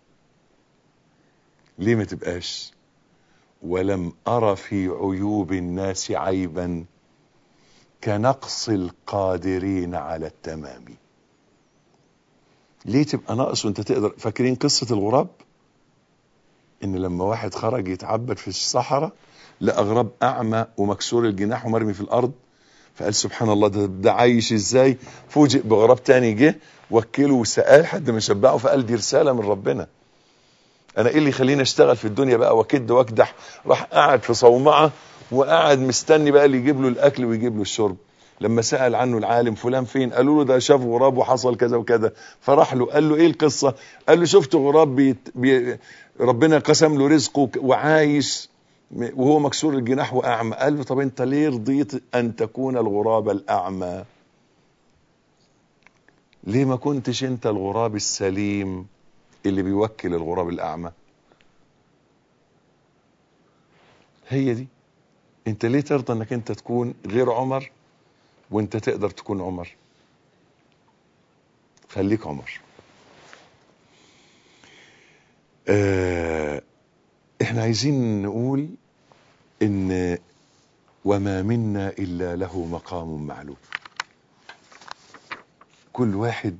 ليه ما تبقاش؟ ولم أرى في عيوب الناس عيبا كنقص القادرين على التمام. ليه تبقى ناقص وانت تقدر؟ فاكرين قصة الغراب؟ ان لما واحد خرج يتعبد في الصحراء لقى غراب اعمى ومكسور الجناح ومرمي في الارض، فقال سبحان الله ده عايش ازاي؟ فوجئ بغراب تاني جه وكله وسأل لحد ما شبعه، فقال دي رسالة من ربنا، انا ايه اللي يخليني اشتغل في الدنيا بقى وكد واكدح؟ راح قاعد في صومعة وقعد مستني بقى اللي يجيب له الاكل ويجيب له الشرب. لما سأل عنه العالم فلان فين، قالوا له ده شاف غراب وحصل كذا وكذا. فراح له قال له ايه القصة؟ قال له شفت غراب ربنا قسم له رزقه وعايش وهو مكسور الجناح واعمى. قال له طب انت ليه رضيت ان تكون الغراب الاعمى؟ ليه ما كنتش انت الغراب السليم اللي بيوكل الغراب الاعمى؟ هي دي. انت ليه ترضى انك انت تكون غير عمر وانت تقدر تكون عمر؟ خليك عمر. احنا عايزين نقول ان وما منا الا له مقام معلوم. كل واحد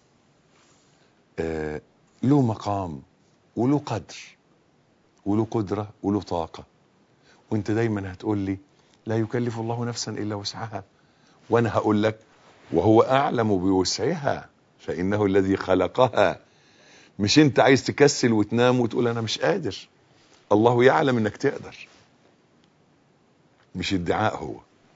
له مقام وله قدر وله قدرة وله طاقة. وانت دايما هتقول لي لا يكلف الله نفسا الا وسعها، وانا هقول لك وهو اعلم بوسعها فانه الذي خلقها. مش انت عايز تكسل وتنام وتقول انا مش قادر. الله يعلم انك تقدر، مش ادعاء هو.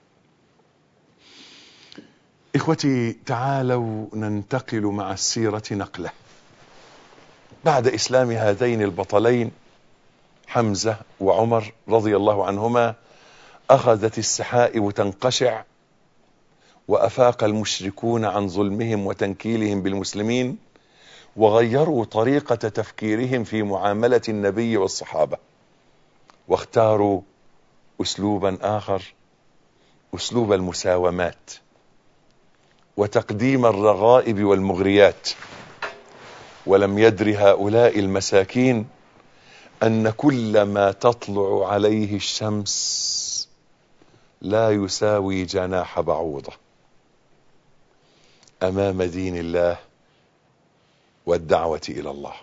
اخوتي تعالوا ننتقل مع السيرة نقلة. بعد اسلام هذين البطلين حمزة وعمر رضي الله عنهما اخذت السحائب تنقشع، وافاق المشركون عن ظلمهم وتنكيلهم بالمسلمين، وغيروا طريقة تفكيرهم في معاملة النبي والصحابة، واختاروا اسلوبا اخر، اسلوب المساومات وتقديم الرغائب والمغريات. ولم يدر هؤلاء المساكين ان كل ما تطلع عليه الشمس لا يساوي جناح بعوضة امام دين الله والدعوة الى الله.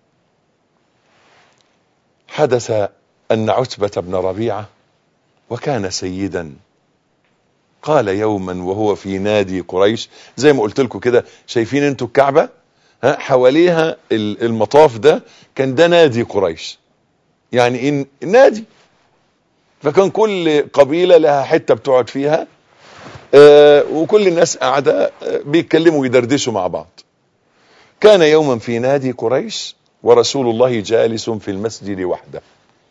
حدث ان عتبة بن ربيعة وكان سيدا قال يوما وهو في نادي قريش، زي ما قلت لكم كده، شايفين انتوا الكعبة حواليها المطاف ده، كان ده نادي قريش، يعني ان نادي، فكان كل قبيلة لها حتة بتقعد فيها، وكل الناس قاعدة بيتكلموا ويدردشوا مع بعض. كان يوما في نادي قريش ورسول الله جالس في المسجد وحده،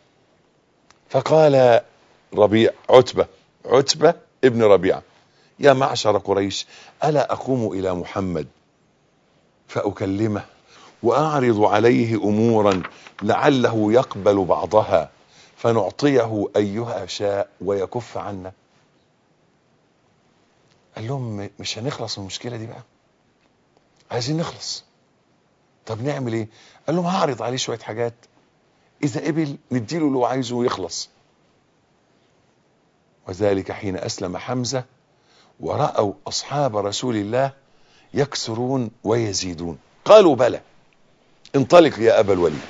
فقال عتبة ابن ربيعة يا معشر قريش ألا أقوم إلى محمد فأكلمه وأعرض عليه أمورا لعله يقبل بعضها فنعطيه أيها شاء ويكف عنا. قال لهم مش هنخلص من المشكلة دي بقى، عايزين نخلص. طب نعمل ايه؟ قال لهم هعرض عليه شوية حاجات، إذا قبل نديله اللي هو عايزه ويخلص. وذلك حين أسلم حمزة ورأوا أصحاب رسول الله يكثرون ويزيدون، قالوا بلى انطلق يا أبا الوليد.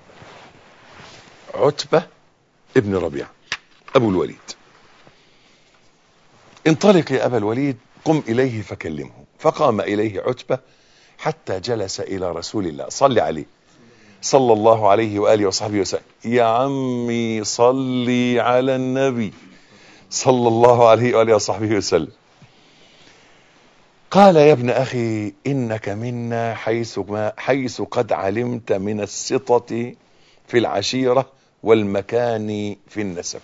عتبة ابن ربيعة أبو الوليد، انطلق يا أبا الوليد، قم إليه فكلمه. فقام إليه عتبة حتى جلس إلى رسول الله، صلي عليه صلى الله عليه وآله وصحبه وسلم. يا عمي صلي على النبي صلى الله عليه وآله وصحبه وسلم. قال يا ابن أخي إنك منا حيث قد علمت من السطة في العشيرة والمكان في النسب.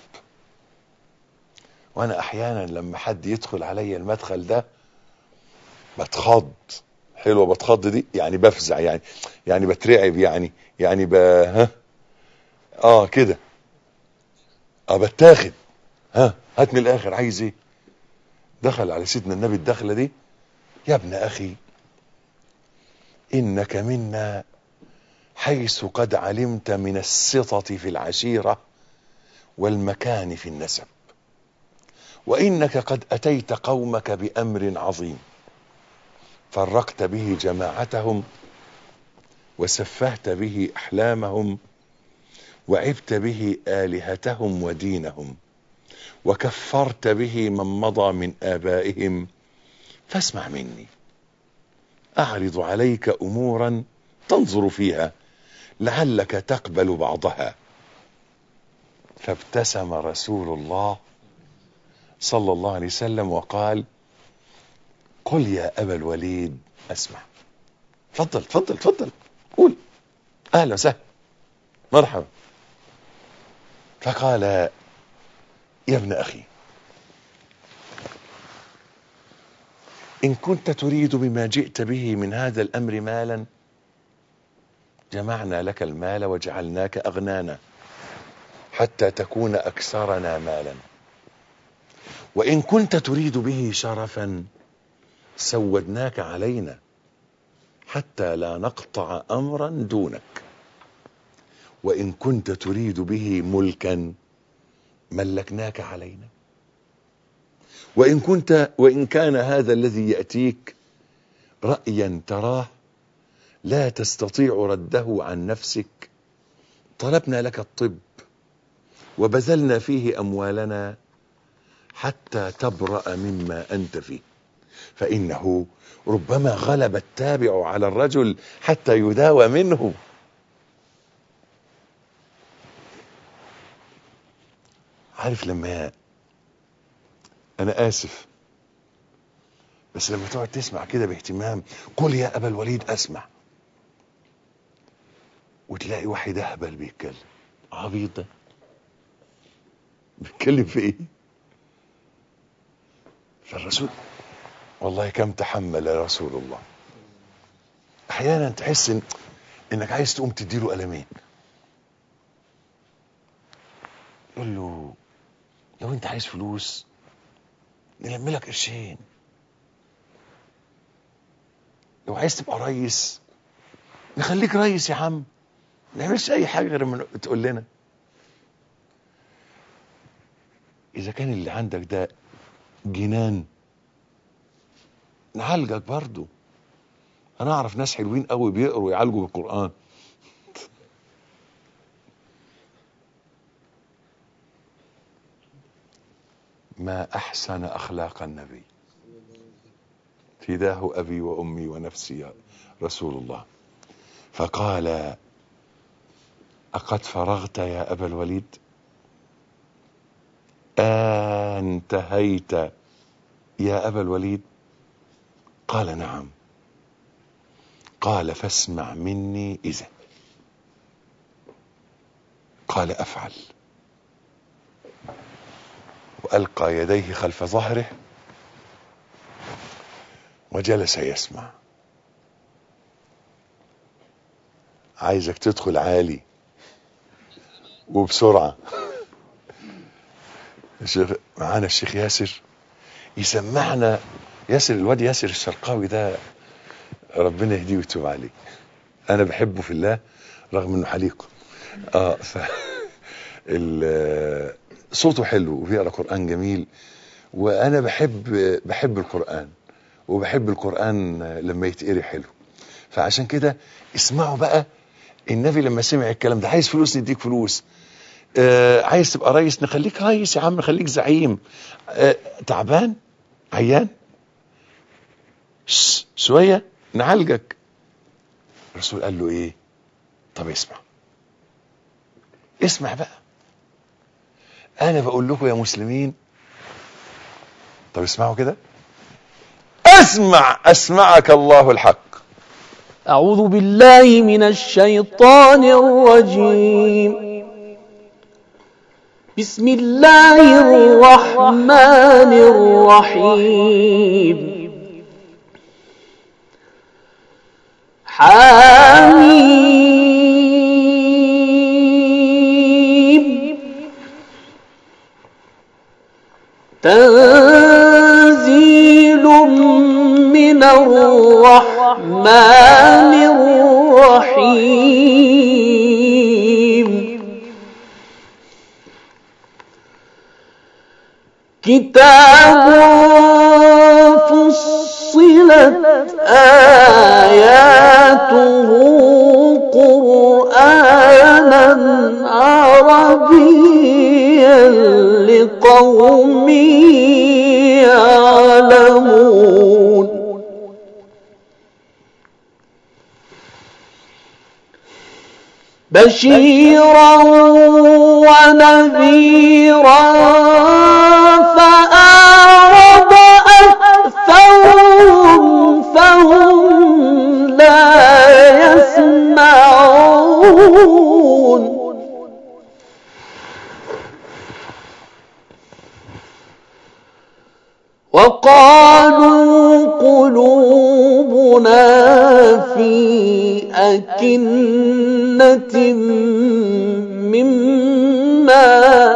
وأنا أحيانا لما حد يدخل علي المدخل ده بتخض. حلوة بتخض دي، يعني بفزع، يعني بترعب، يعني كده بتاخد. هات من الآخر، عايز ايه؟ دخل على سيدنا النبي الدخلة دي، يا ابن أخي إنك منا حيث قد علمت من السطة في العشيرة والمكان في النسب، وإنك قد أتيت قومك بأمر عظيم فرقت به جماعتهم وسفهت به أحلامهم وعبت به آلهتهم ودينهم وكفرت به من مضى من آبائهم. فاسمع مني، أعرض عليك أمورا تنظر فيها لعلك تقبل بعضها. فابتسم رسول الله صلى الله عليه وسلم وقال: قل يا أبا الوليد أسمع. تفضل تفضل تفضل، قول، أهلا وسهلا، مرحبا. فقال: يا ابن أخي، إن كنت تريد بما جئت به من هذا الأمر مالا، جمعنا لك المال وجعلناك أغنانا حتى تكون أكثرنا مالا. وإن كنت تريد به شرفا، سودناك علينا حتى لا نقطع أمرا دونك. وإن كنت تريد به ملكا، ملكناك علينا. وإن كان هذا الذي يأتيك رأيا تراه لا تستطيع رده عن نفسك، طلبنا لك الطب وبذلنا فيه أموالنا حتى تبرأ مما أنت فيه، فإنه ربما غلب التابع على الرجل حتى يداوى منه. عارف لما، أنا آسف بس لما تقعد تسمع كده باهتمام، قل يا أبا الوليد أسمع، وتلاقي واحد أهبل بيتكلم، عبيط ده بيتكلم في إيه؟ فالرسول والله كم تحمل رسول الله. أحيانا تحس إنك عايز تقوم تديله قلمين، يقول له لو أنت عايز فلوس نلم لك قرشين، لو عايز تبقى ريس نخليك ريس يا عم، ما نعملش اي حاجه غير ما تقول لنا. اذا كان اللي عندك ده جنان نعالجك برضو. انا اعرف ناس حلوين قوي بيقروا ويعالجوا بالقرآن. ما احسن اخلاق النبي، فداه ابي وامي ونفسي يا رسول الله. فقال: أقد فرغت يا أبا الوليد؟ انتهيت يا أبا الوليد؟ قال: نعم. قال: فاسمع مني إذا. قال: أفعل. وألقى يديه خلف ظهره وجلس يسمع. عايزك تدخل عالي وبسرعة. معانا الشيخ ياسر يسمعنا. ياسر، الواد ياسر الشرقاوي ده ربنا يهديه ويتوب عليه، انا بحبه في الله رغم انه حليق. صوته حلو وبيقرا قرآن جميل، وانا بحب القرآن، وبحب القرآن لما يتقري حلو. فعشان كده اسمعوا بقى النبي لما سمع الكلام ده. عايز فلوس نديك فلوس، عايز تبقى ريس نخليك ريس يا عم، نخليك زعيم، تعبان عيان شوية نعالجك. الرسول قال له ايه؟ طب اسمع بقى، انا بقول لكم يا مسلمين، طب اسمعوا كده، اسمعك الله الحق. أعوذ بالله من الشيطان الرجيم. بسم الله الرحمن الرحيم. حميم. تنزيل من الرحمن الرحيم. كتاب فصلت آياته قرآنا عربيا لقوم يعلمون. بشيرا ونذيرا فأعرض أكثرهم فهم لا يسمعون وقالوا قلوبنا في أكنة مما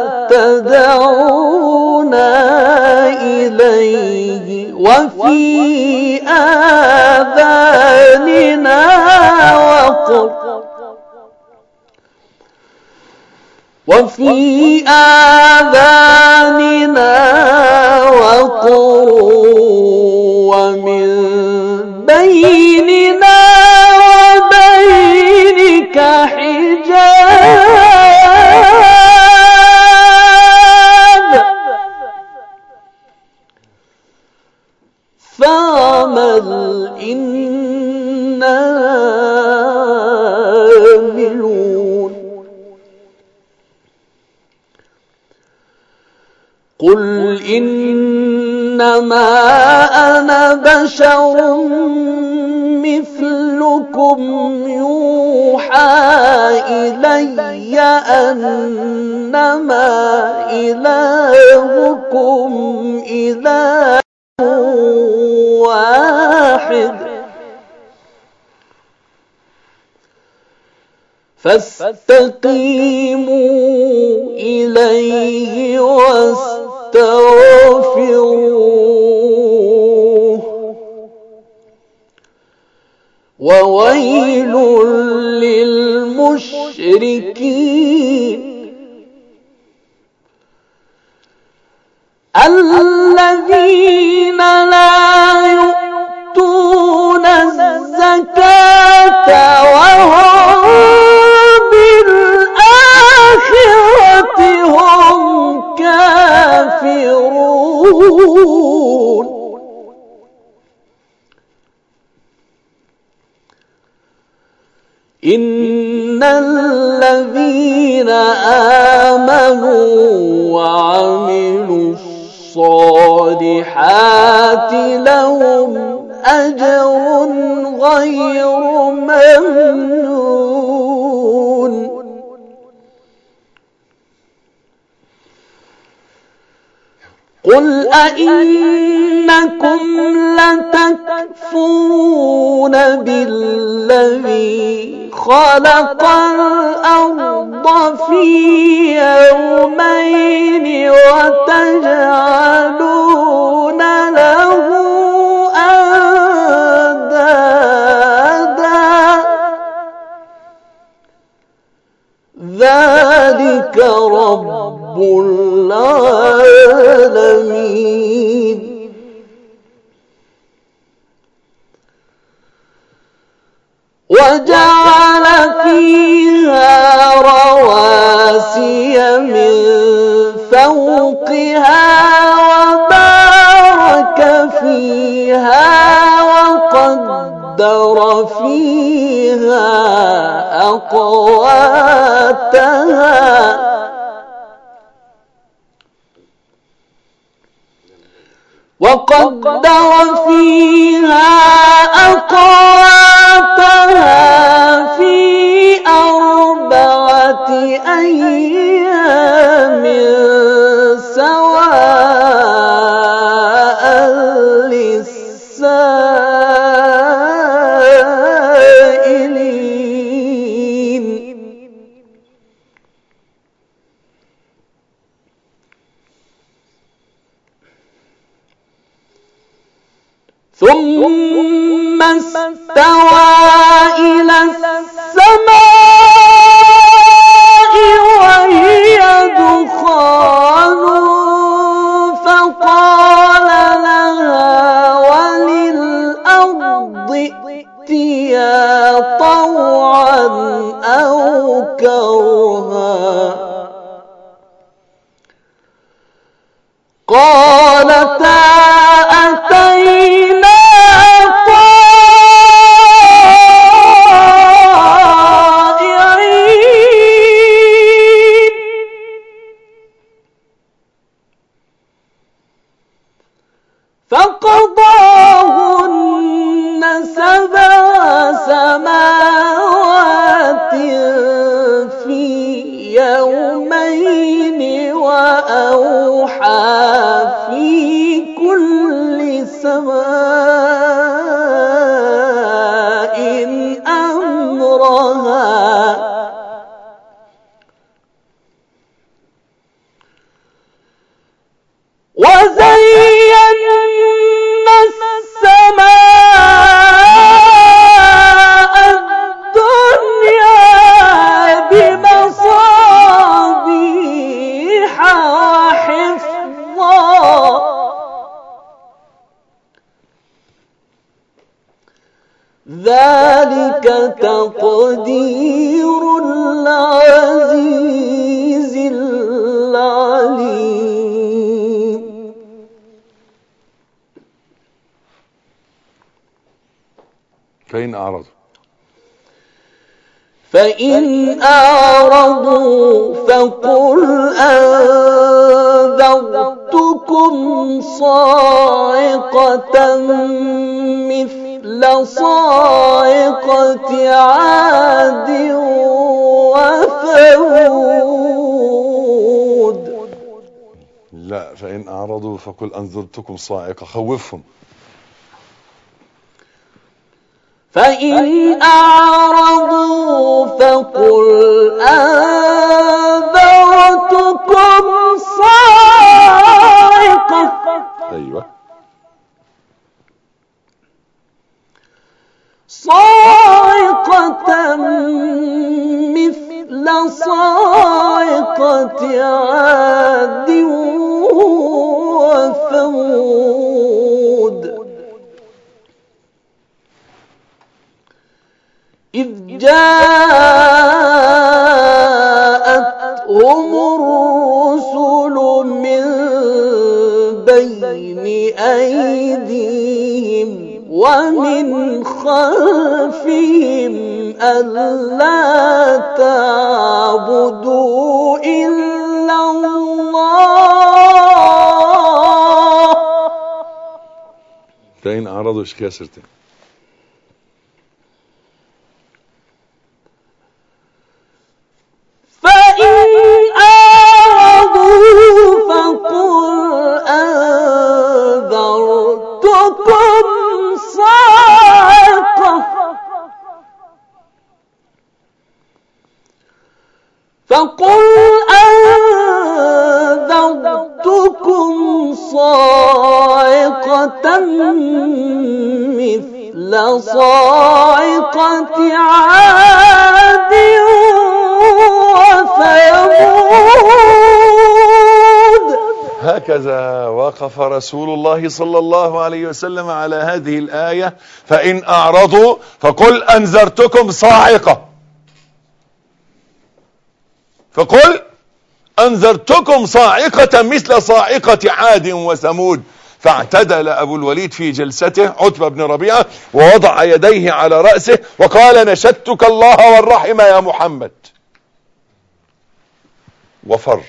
تدعونا إليه وفي آذاننا وقر ومن بيننا وبينك حجاب فاعمل إنا عاملون قل إنما أنا بشر مثلكم يوحى إلي أنما إلهكم إله واحد فاستقيموا إليه واستغفروه وويل للمشركين الذين لا يؤتون الزكاة وهم بالآخرة هم كافرون إن الذين آمنوا وعملوا الصالحات لهم أجر غير ممنون قل أئنكم لتكفرون بالذي خلق الأرض في يومين وتجعلون له أندادا ذلك رب العالمين وجعل فيها رواسي من فوقها وبارك فيها وقدر فيها أقواتها في 4 أيام سواء للسائلين ثم استوى إلى السماء وهي دخان فقال لها وللأرض ائتيا طوعا أو كرها قالتا أتينا طائعين سماوات في يومين وأوحى في كل سماء أمرها وزينا السماء الدنيا بمصابيح وحفظا ذلك تقدير العزيز العليم. فإن أعرضوا فإن أعرضوا فقل أنذرتكم صاعقة مثل صاعقة عاد وثمود. لا، فإن أعرضوا فقل أنذرتكم صاعقة، خوفهم. فإن أعرضوا فقل أنذرتكم صاعقة. أيوة، صاعقة مثل صاعقة عاد وثمود إذ جاءتهم الرسل من بين أيديهم ومن خلفهم ألا تعبدوا إلا الله. فإن أعرضوا إيش كاسرتين؟ فإن أعرضوا فقل أنذرتكم صاعقة. فقل أنذرتكم صاعقة مثل صاعقة عاد وثمود. هكذا وقف رسول الله صلى الله عليه وسلم على هذه الآية: فإن أعرضوا فقل أنذرتكم صاعقة. فقل أنذرتكم صاعقة مثل صاعقة عاد وثمود. فاعتدل أبو الوليد في جلسته عتبة بن ربيعة ووضع يديه على رأسه وقال: نشدتك الله والرحم يا محمد، وفر.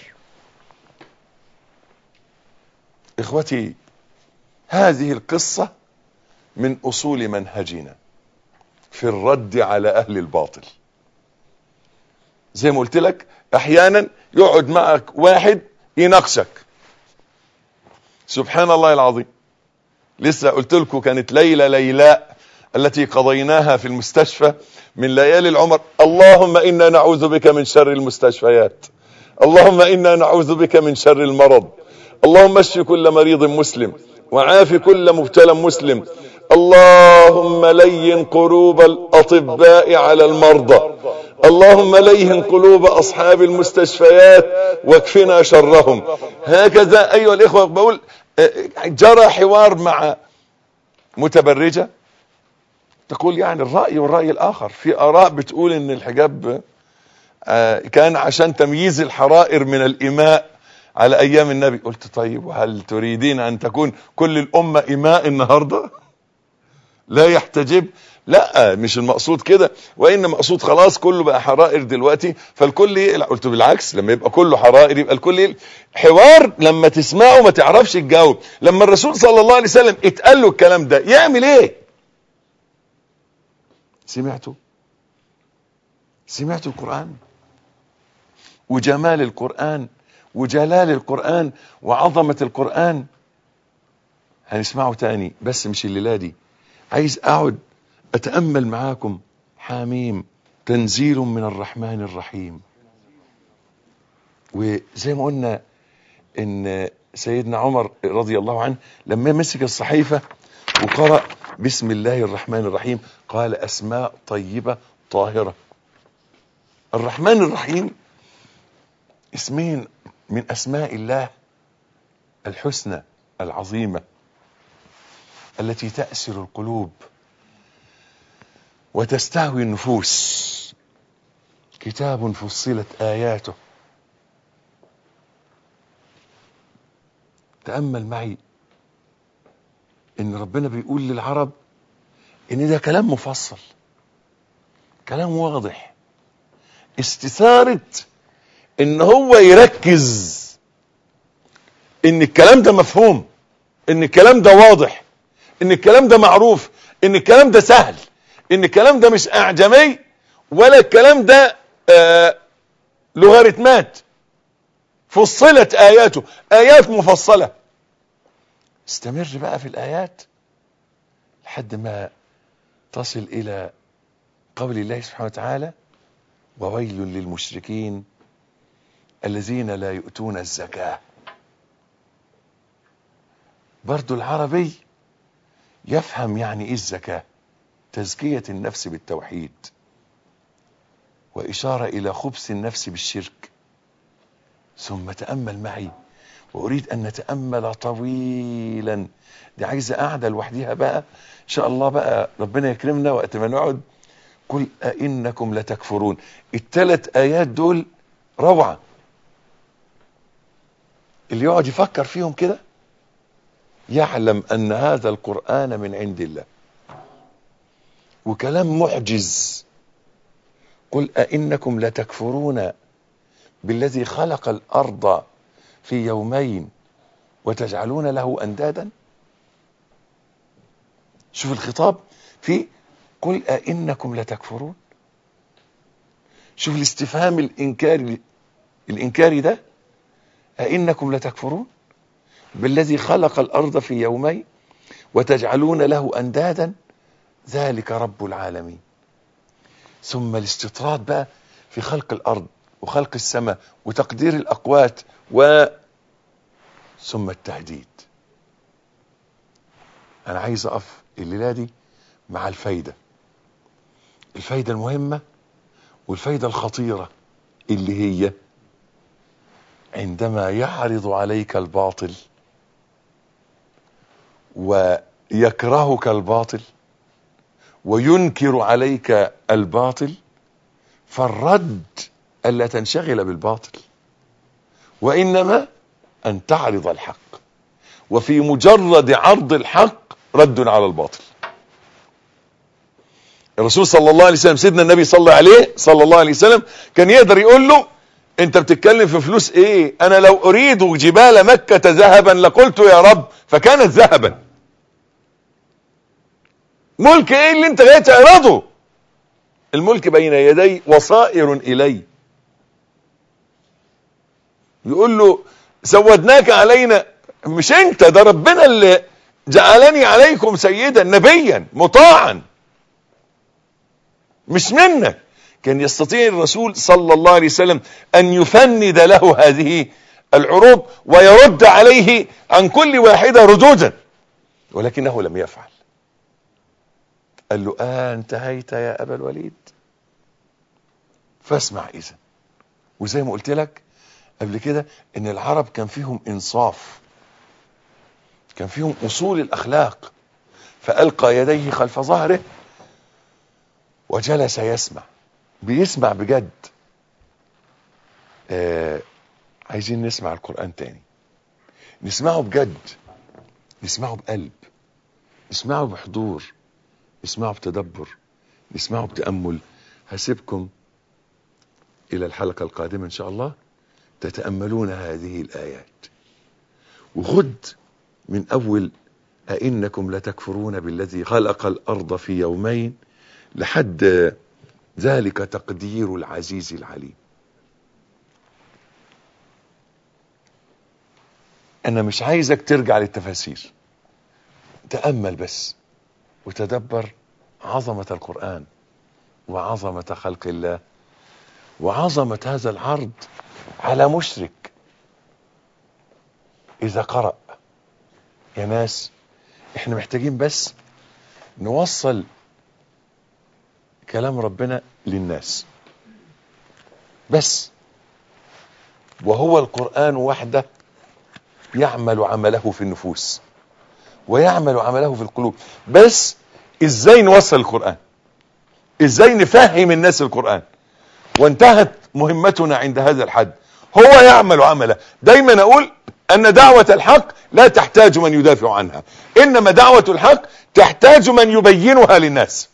إخوتي، هذه القصة من أصول منهجنا في الرد على أهل الباطل. زي ما قلت لك، أحيانا يقعد معك واحد يناقشك. سبحان الله العظيم، لسه قلت لكم كانت ليلة ليلاء التي قضيناها في المستشفى من ليالي العمر. اللهم إنا نعوذ بك من شر المستشفيات، اللهم إنا نعوذ بك من شر المرض، اللهم اشف كل مريض مسلم وعاف كل مبتلى مسلم، اللهم لين قلوب الأطباء على المرضى، اللهم لين قلوب أصحاب المستشفيات واكفنا شرهم. هكذا أيها الإخوة، بقول جرى حوار مع متبرجة تقول يعني الرأي والرأي الآخر. في آراء بتقول إن الحجاب كان عشان تمييز الحرائر من الإماء على أيام النبي. قلت طيب، وهل تريدين أن تكون كل الأمة إماء النهاردة لا يحتجب؟ لا، مش المقصود كده، وإن مقصود خلاص كله بقى حرائر دلوقتي فالكل يقلع. قلت بالعكس، لما يبقى كله حرائر يبقى الكل يقلع. حوار لما تسمعه ما تعرفش تجاوب. لما الرسول صلى الله عليه وسلم اتقال له الكلام ده يعمل ايه؟ سمعتوا القرآن وجمال القرآن وجلال القرآن وعظمة القرآن؟ هنسمعه تاني بس مش الليلة دي. عايز اقعد اتأمل معاكم. حميم تنزيل من الرحمن الرحيم. وزي ما قلنا ان سيدنا عمر رضي الله عنه لما مسك الصحيفة وقرأ بسم الله الرحمن الرحيم قال اسماء طيبة طاهرة. الرحمن الرحيم اسمين من اسماء الله الحسنى العظيمة التي تأسر القلوب وتستهوي النفوس. كتاب فصلت آياته. تأمل معي ان ربنا بيقول للعرب ان ده كلام مفصل، كلام واضح، استثارة ان هو يركز ان الكلام ده مفهوم، ان الكلام ده واضح، ان الكلام ده معروف، ان الكلام ده سهل، ان الكلام ده مش اعجمي ولا الكلام ده لوغاريتمات. فصلت آياته، آيات مفصلة. استمر بقى في الآيات لحد ما تصل إلى قول الله سبحانه وتعالى وويل للمشركين الذين لا يؤتون الزكاة. برضو العربي يفهم يعني إيه الزكاة. تزكية النفس بالتوحيد وإشارة إلى خبث النفس بالشرك. ثم تأمل معي، وأريد أن نتأمل طويلا. دي عايزة قاعدة لوحديها بقى إن شاء الله. بقى ربنا يكرمنا وقت ما نقعد. قل أئنكم لتكفرون. الثلاث آيات دول روعة. اللي يقعد يفكر فيهم كده يعلم أن هذا القرآن من عند الله وكلام معجز. قل أئنكم لتكفرون بالذي خلق الأرض في يومين وتجعلون له أندادا. شوف الخطاب في قل أئنكم لتكفرون. شوف الاستفهام الإنكاري ده. أئنكم لتكفرون بالذي خلق الأرض في يومين وتجعلون له أندادا ذلك رب العالمين. ثم الاستطراد بقى في خلق الأرض وخلق السماء وتقدير الأقوات ثم التهديد. أنا عايز أقف الليلة دي مع الفايدة المهمة والفايدة الخطيرة اللي هي عندما يعرض عليك الباطل ويكرهك الباطل وينكر عليك الباطل، فالرد ألا تنشغل بالباطل وإنما أن تعرض الحق. وفي مجرد عرض الحق رد على الباطل. الرسول صلى الله عليه وسلم سيدنا النبي صلى الله عليه وسلم كان يقدر يقول له انت بتتكلم في فلوس ايه؟ انا لو اريد جبال مكة ذهبا لقلت يا رب فكانت ذهبا. ملك ايه اللي انت جاي تعرضه؟ الملك بين يدي وصائر الي. يقول له زودناك علينا. مش انت، ده ربنا اللي جعلني عليكم سيدا نبيا مطاعا، مش منك. كان يستطيع الرسول صلى الله عليه وسلم أن يفند له هذه العروض ويرد عليه عن كل واحدة ردودا، ولكنه لم يفعل. قال له انتهيت يا أبا الوليد فاسمع إذن. وزي ما قلت لك قبل كده ان العرب كان فيهم انصاف، كان فيهم اصول الاخلاق. فألقى يديه خلف ظهره وجلس يسمع. بيسمع بجد. عايزين نسمع القرآن تاني، نسمعه بجد، نسمعه بقلب، نسمعه بحضور، نسمعه بتدبر، نسمعه بتأمل. هسيبكم إلى الحلقة القادمة إن شاء الله تتأملون هذه الآيات. وخد من أول أئنكم لتكفرون بالذي خلق الأرض في يومين لحد ذلك تقدير العزيز العليم. انا مش عايزك ترجع للتفاسير، تأمل بس وتدبر عظمة القرآن وعظمة خلق الله وعظمة هذا العرض على مشرك إذا قرأ. يا ناس احنا محتاجين بس نوصل كلام ربنا للناس بس، وهو القرآن وحده يعمل عمله في النفوس ويعمل عمله في القلوب. بس ازاي نوصل القرآن، ازاي نفهم الناس القرآن، وانتهت مهمتنا عند هذا الحد. هو يعمل عمله. دايما اقول ان دعوة الحق لا تحتاج من يدافع عنها، انما دعوة الحق تحتاج من يبينها للناس.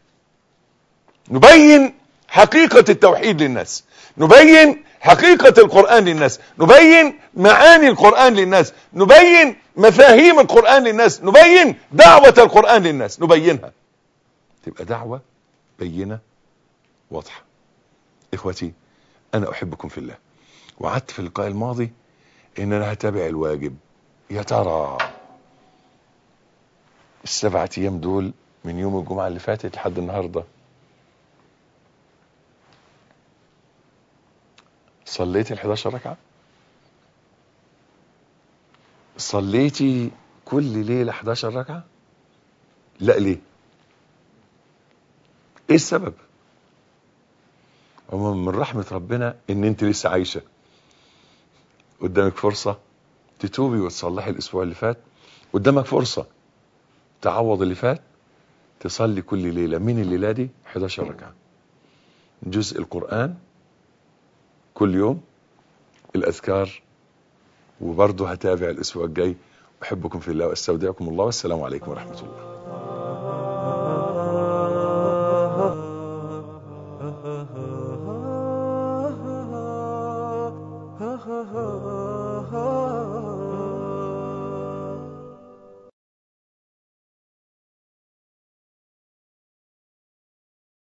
نبين حقيقة التوحيد للناس، نبين حقيقة القرآن للناس، نبين معاني القرآن للناس، نبين مفاهيم القرآن للناس، نبين دعوة القرآن للناس، نبينها تبقى دعوة بينة واضحة. اخوتي انا احبكم في الله، وعدت في اللقاء الماضي ان انا هتابع الواجب. يا ترى ال7 ايام دول من يوم الجمعة اللي فاتت لحد النهاردة صليت ال11 ركعة؟ صليتي كل ليلة 11 ركعة؟ لا. ليه؟ ايه السبب؟ ومن رحمة ربنا ان انت لسه عايشة، قدامك فرصة تتوبي وتصلحي الاسبوع اللي فات، قدامك فرصة تعوض اللي فات، تصلي كل ليلة من الليلة دي 11 ركعة، جزء القرآن كل يوم، الاذكار، وبرضه هتابع الاسبوع الجاي. احبكم في الله واستودعكم الله، والسلام عليكم ورحمة الله.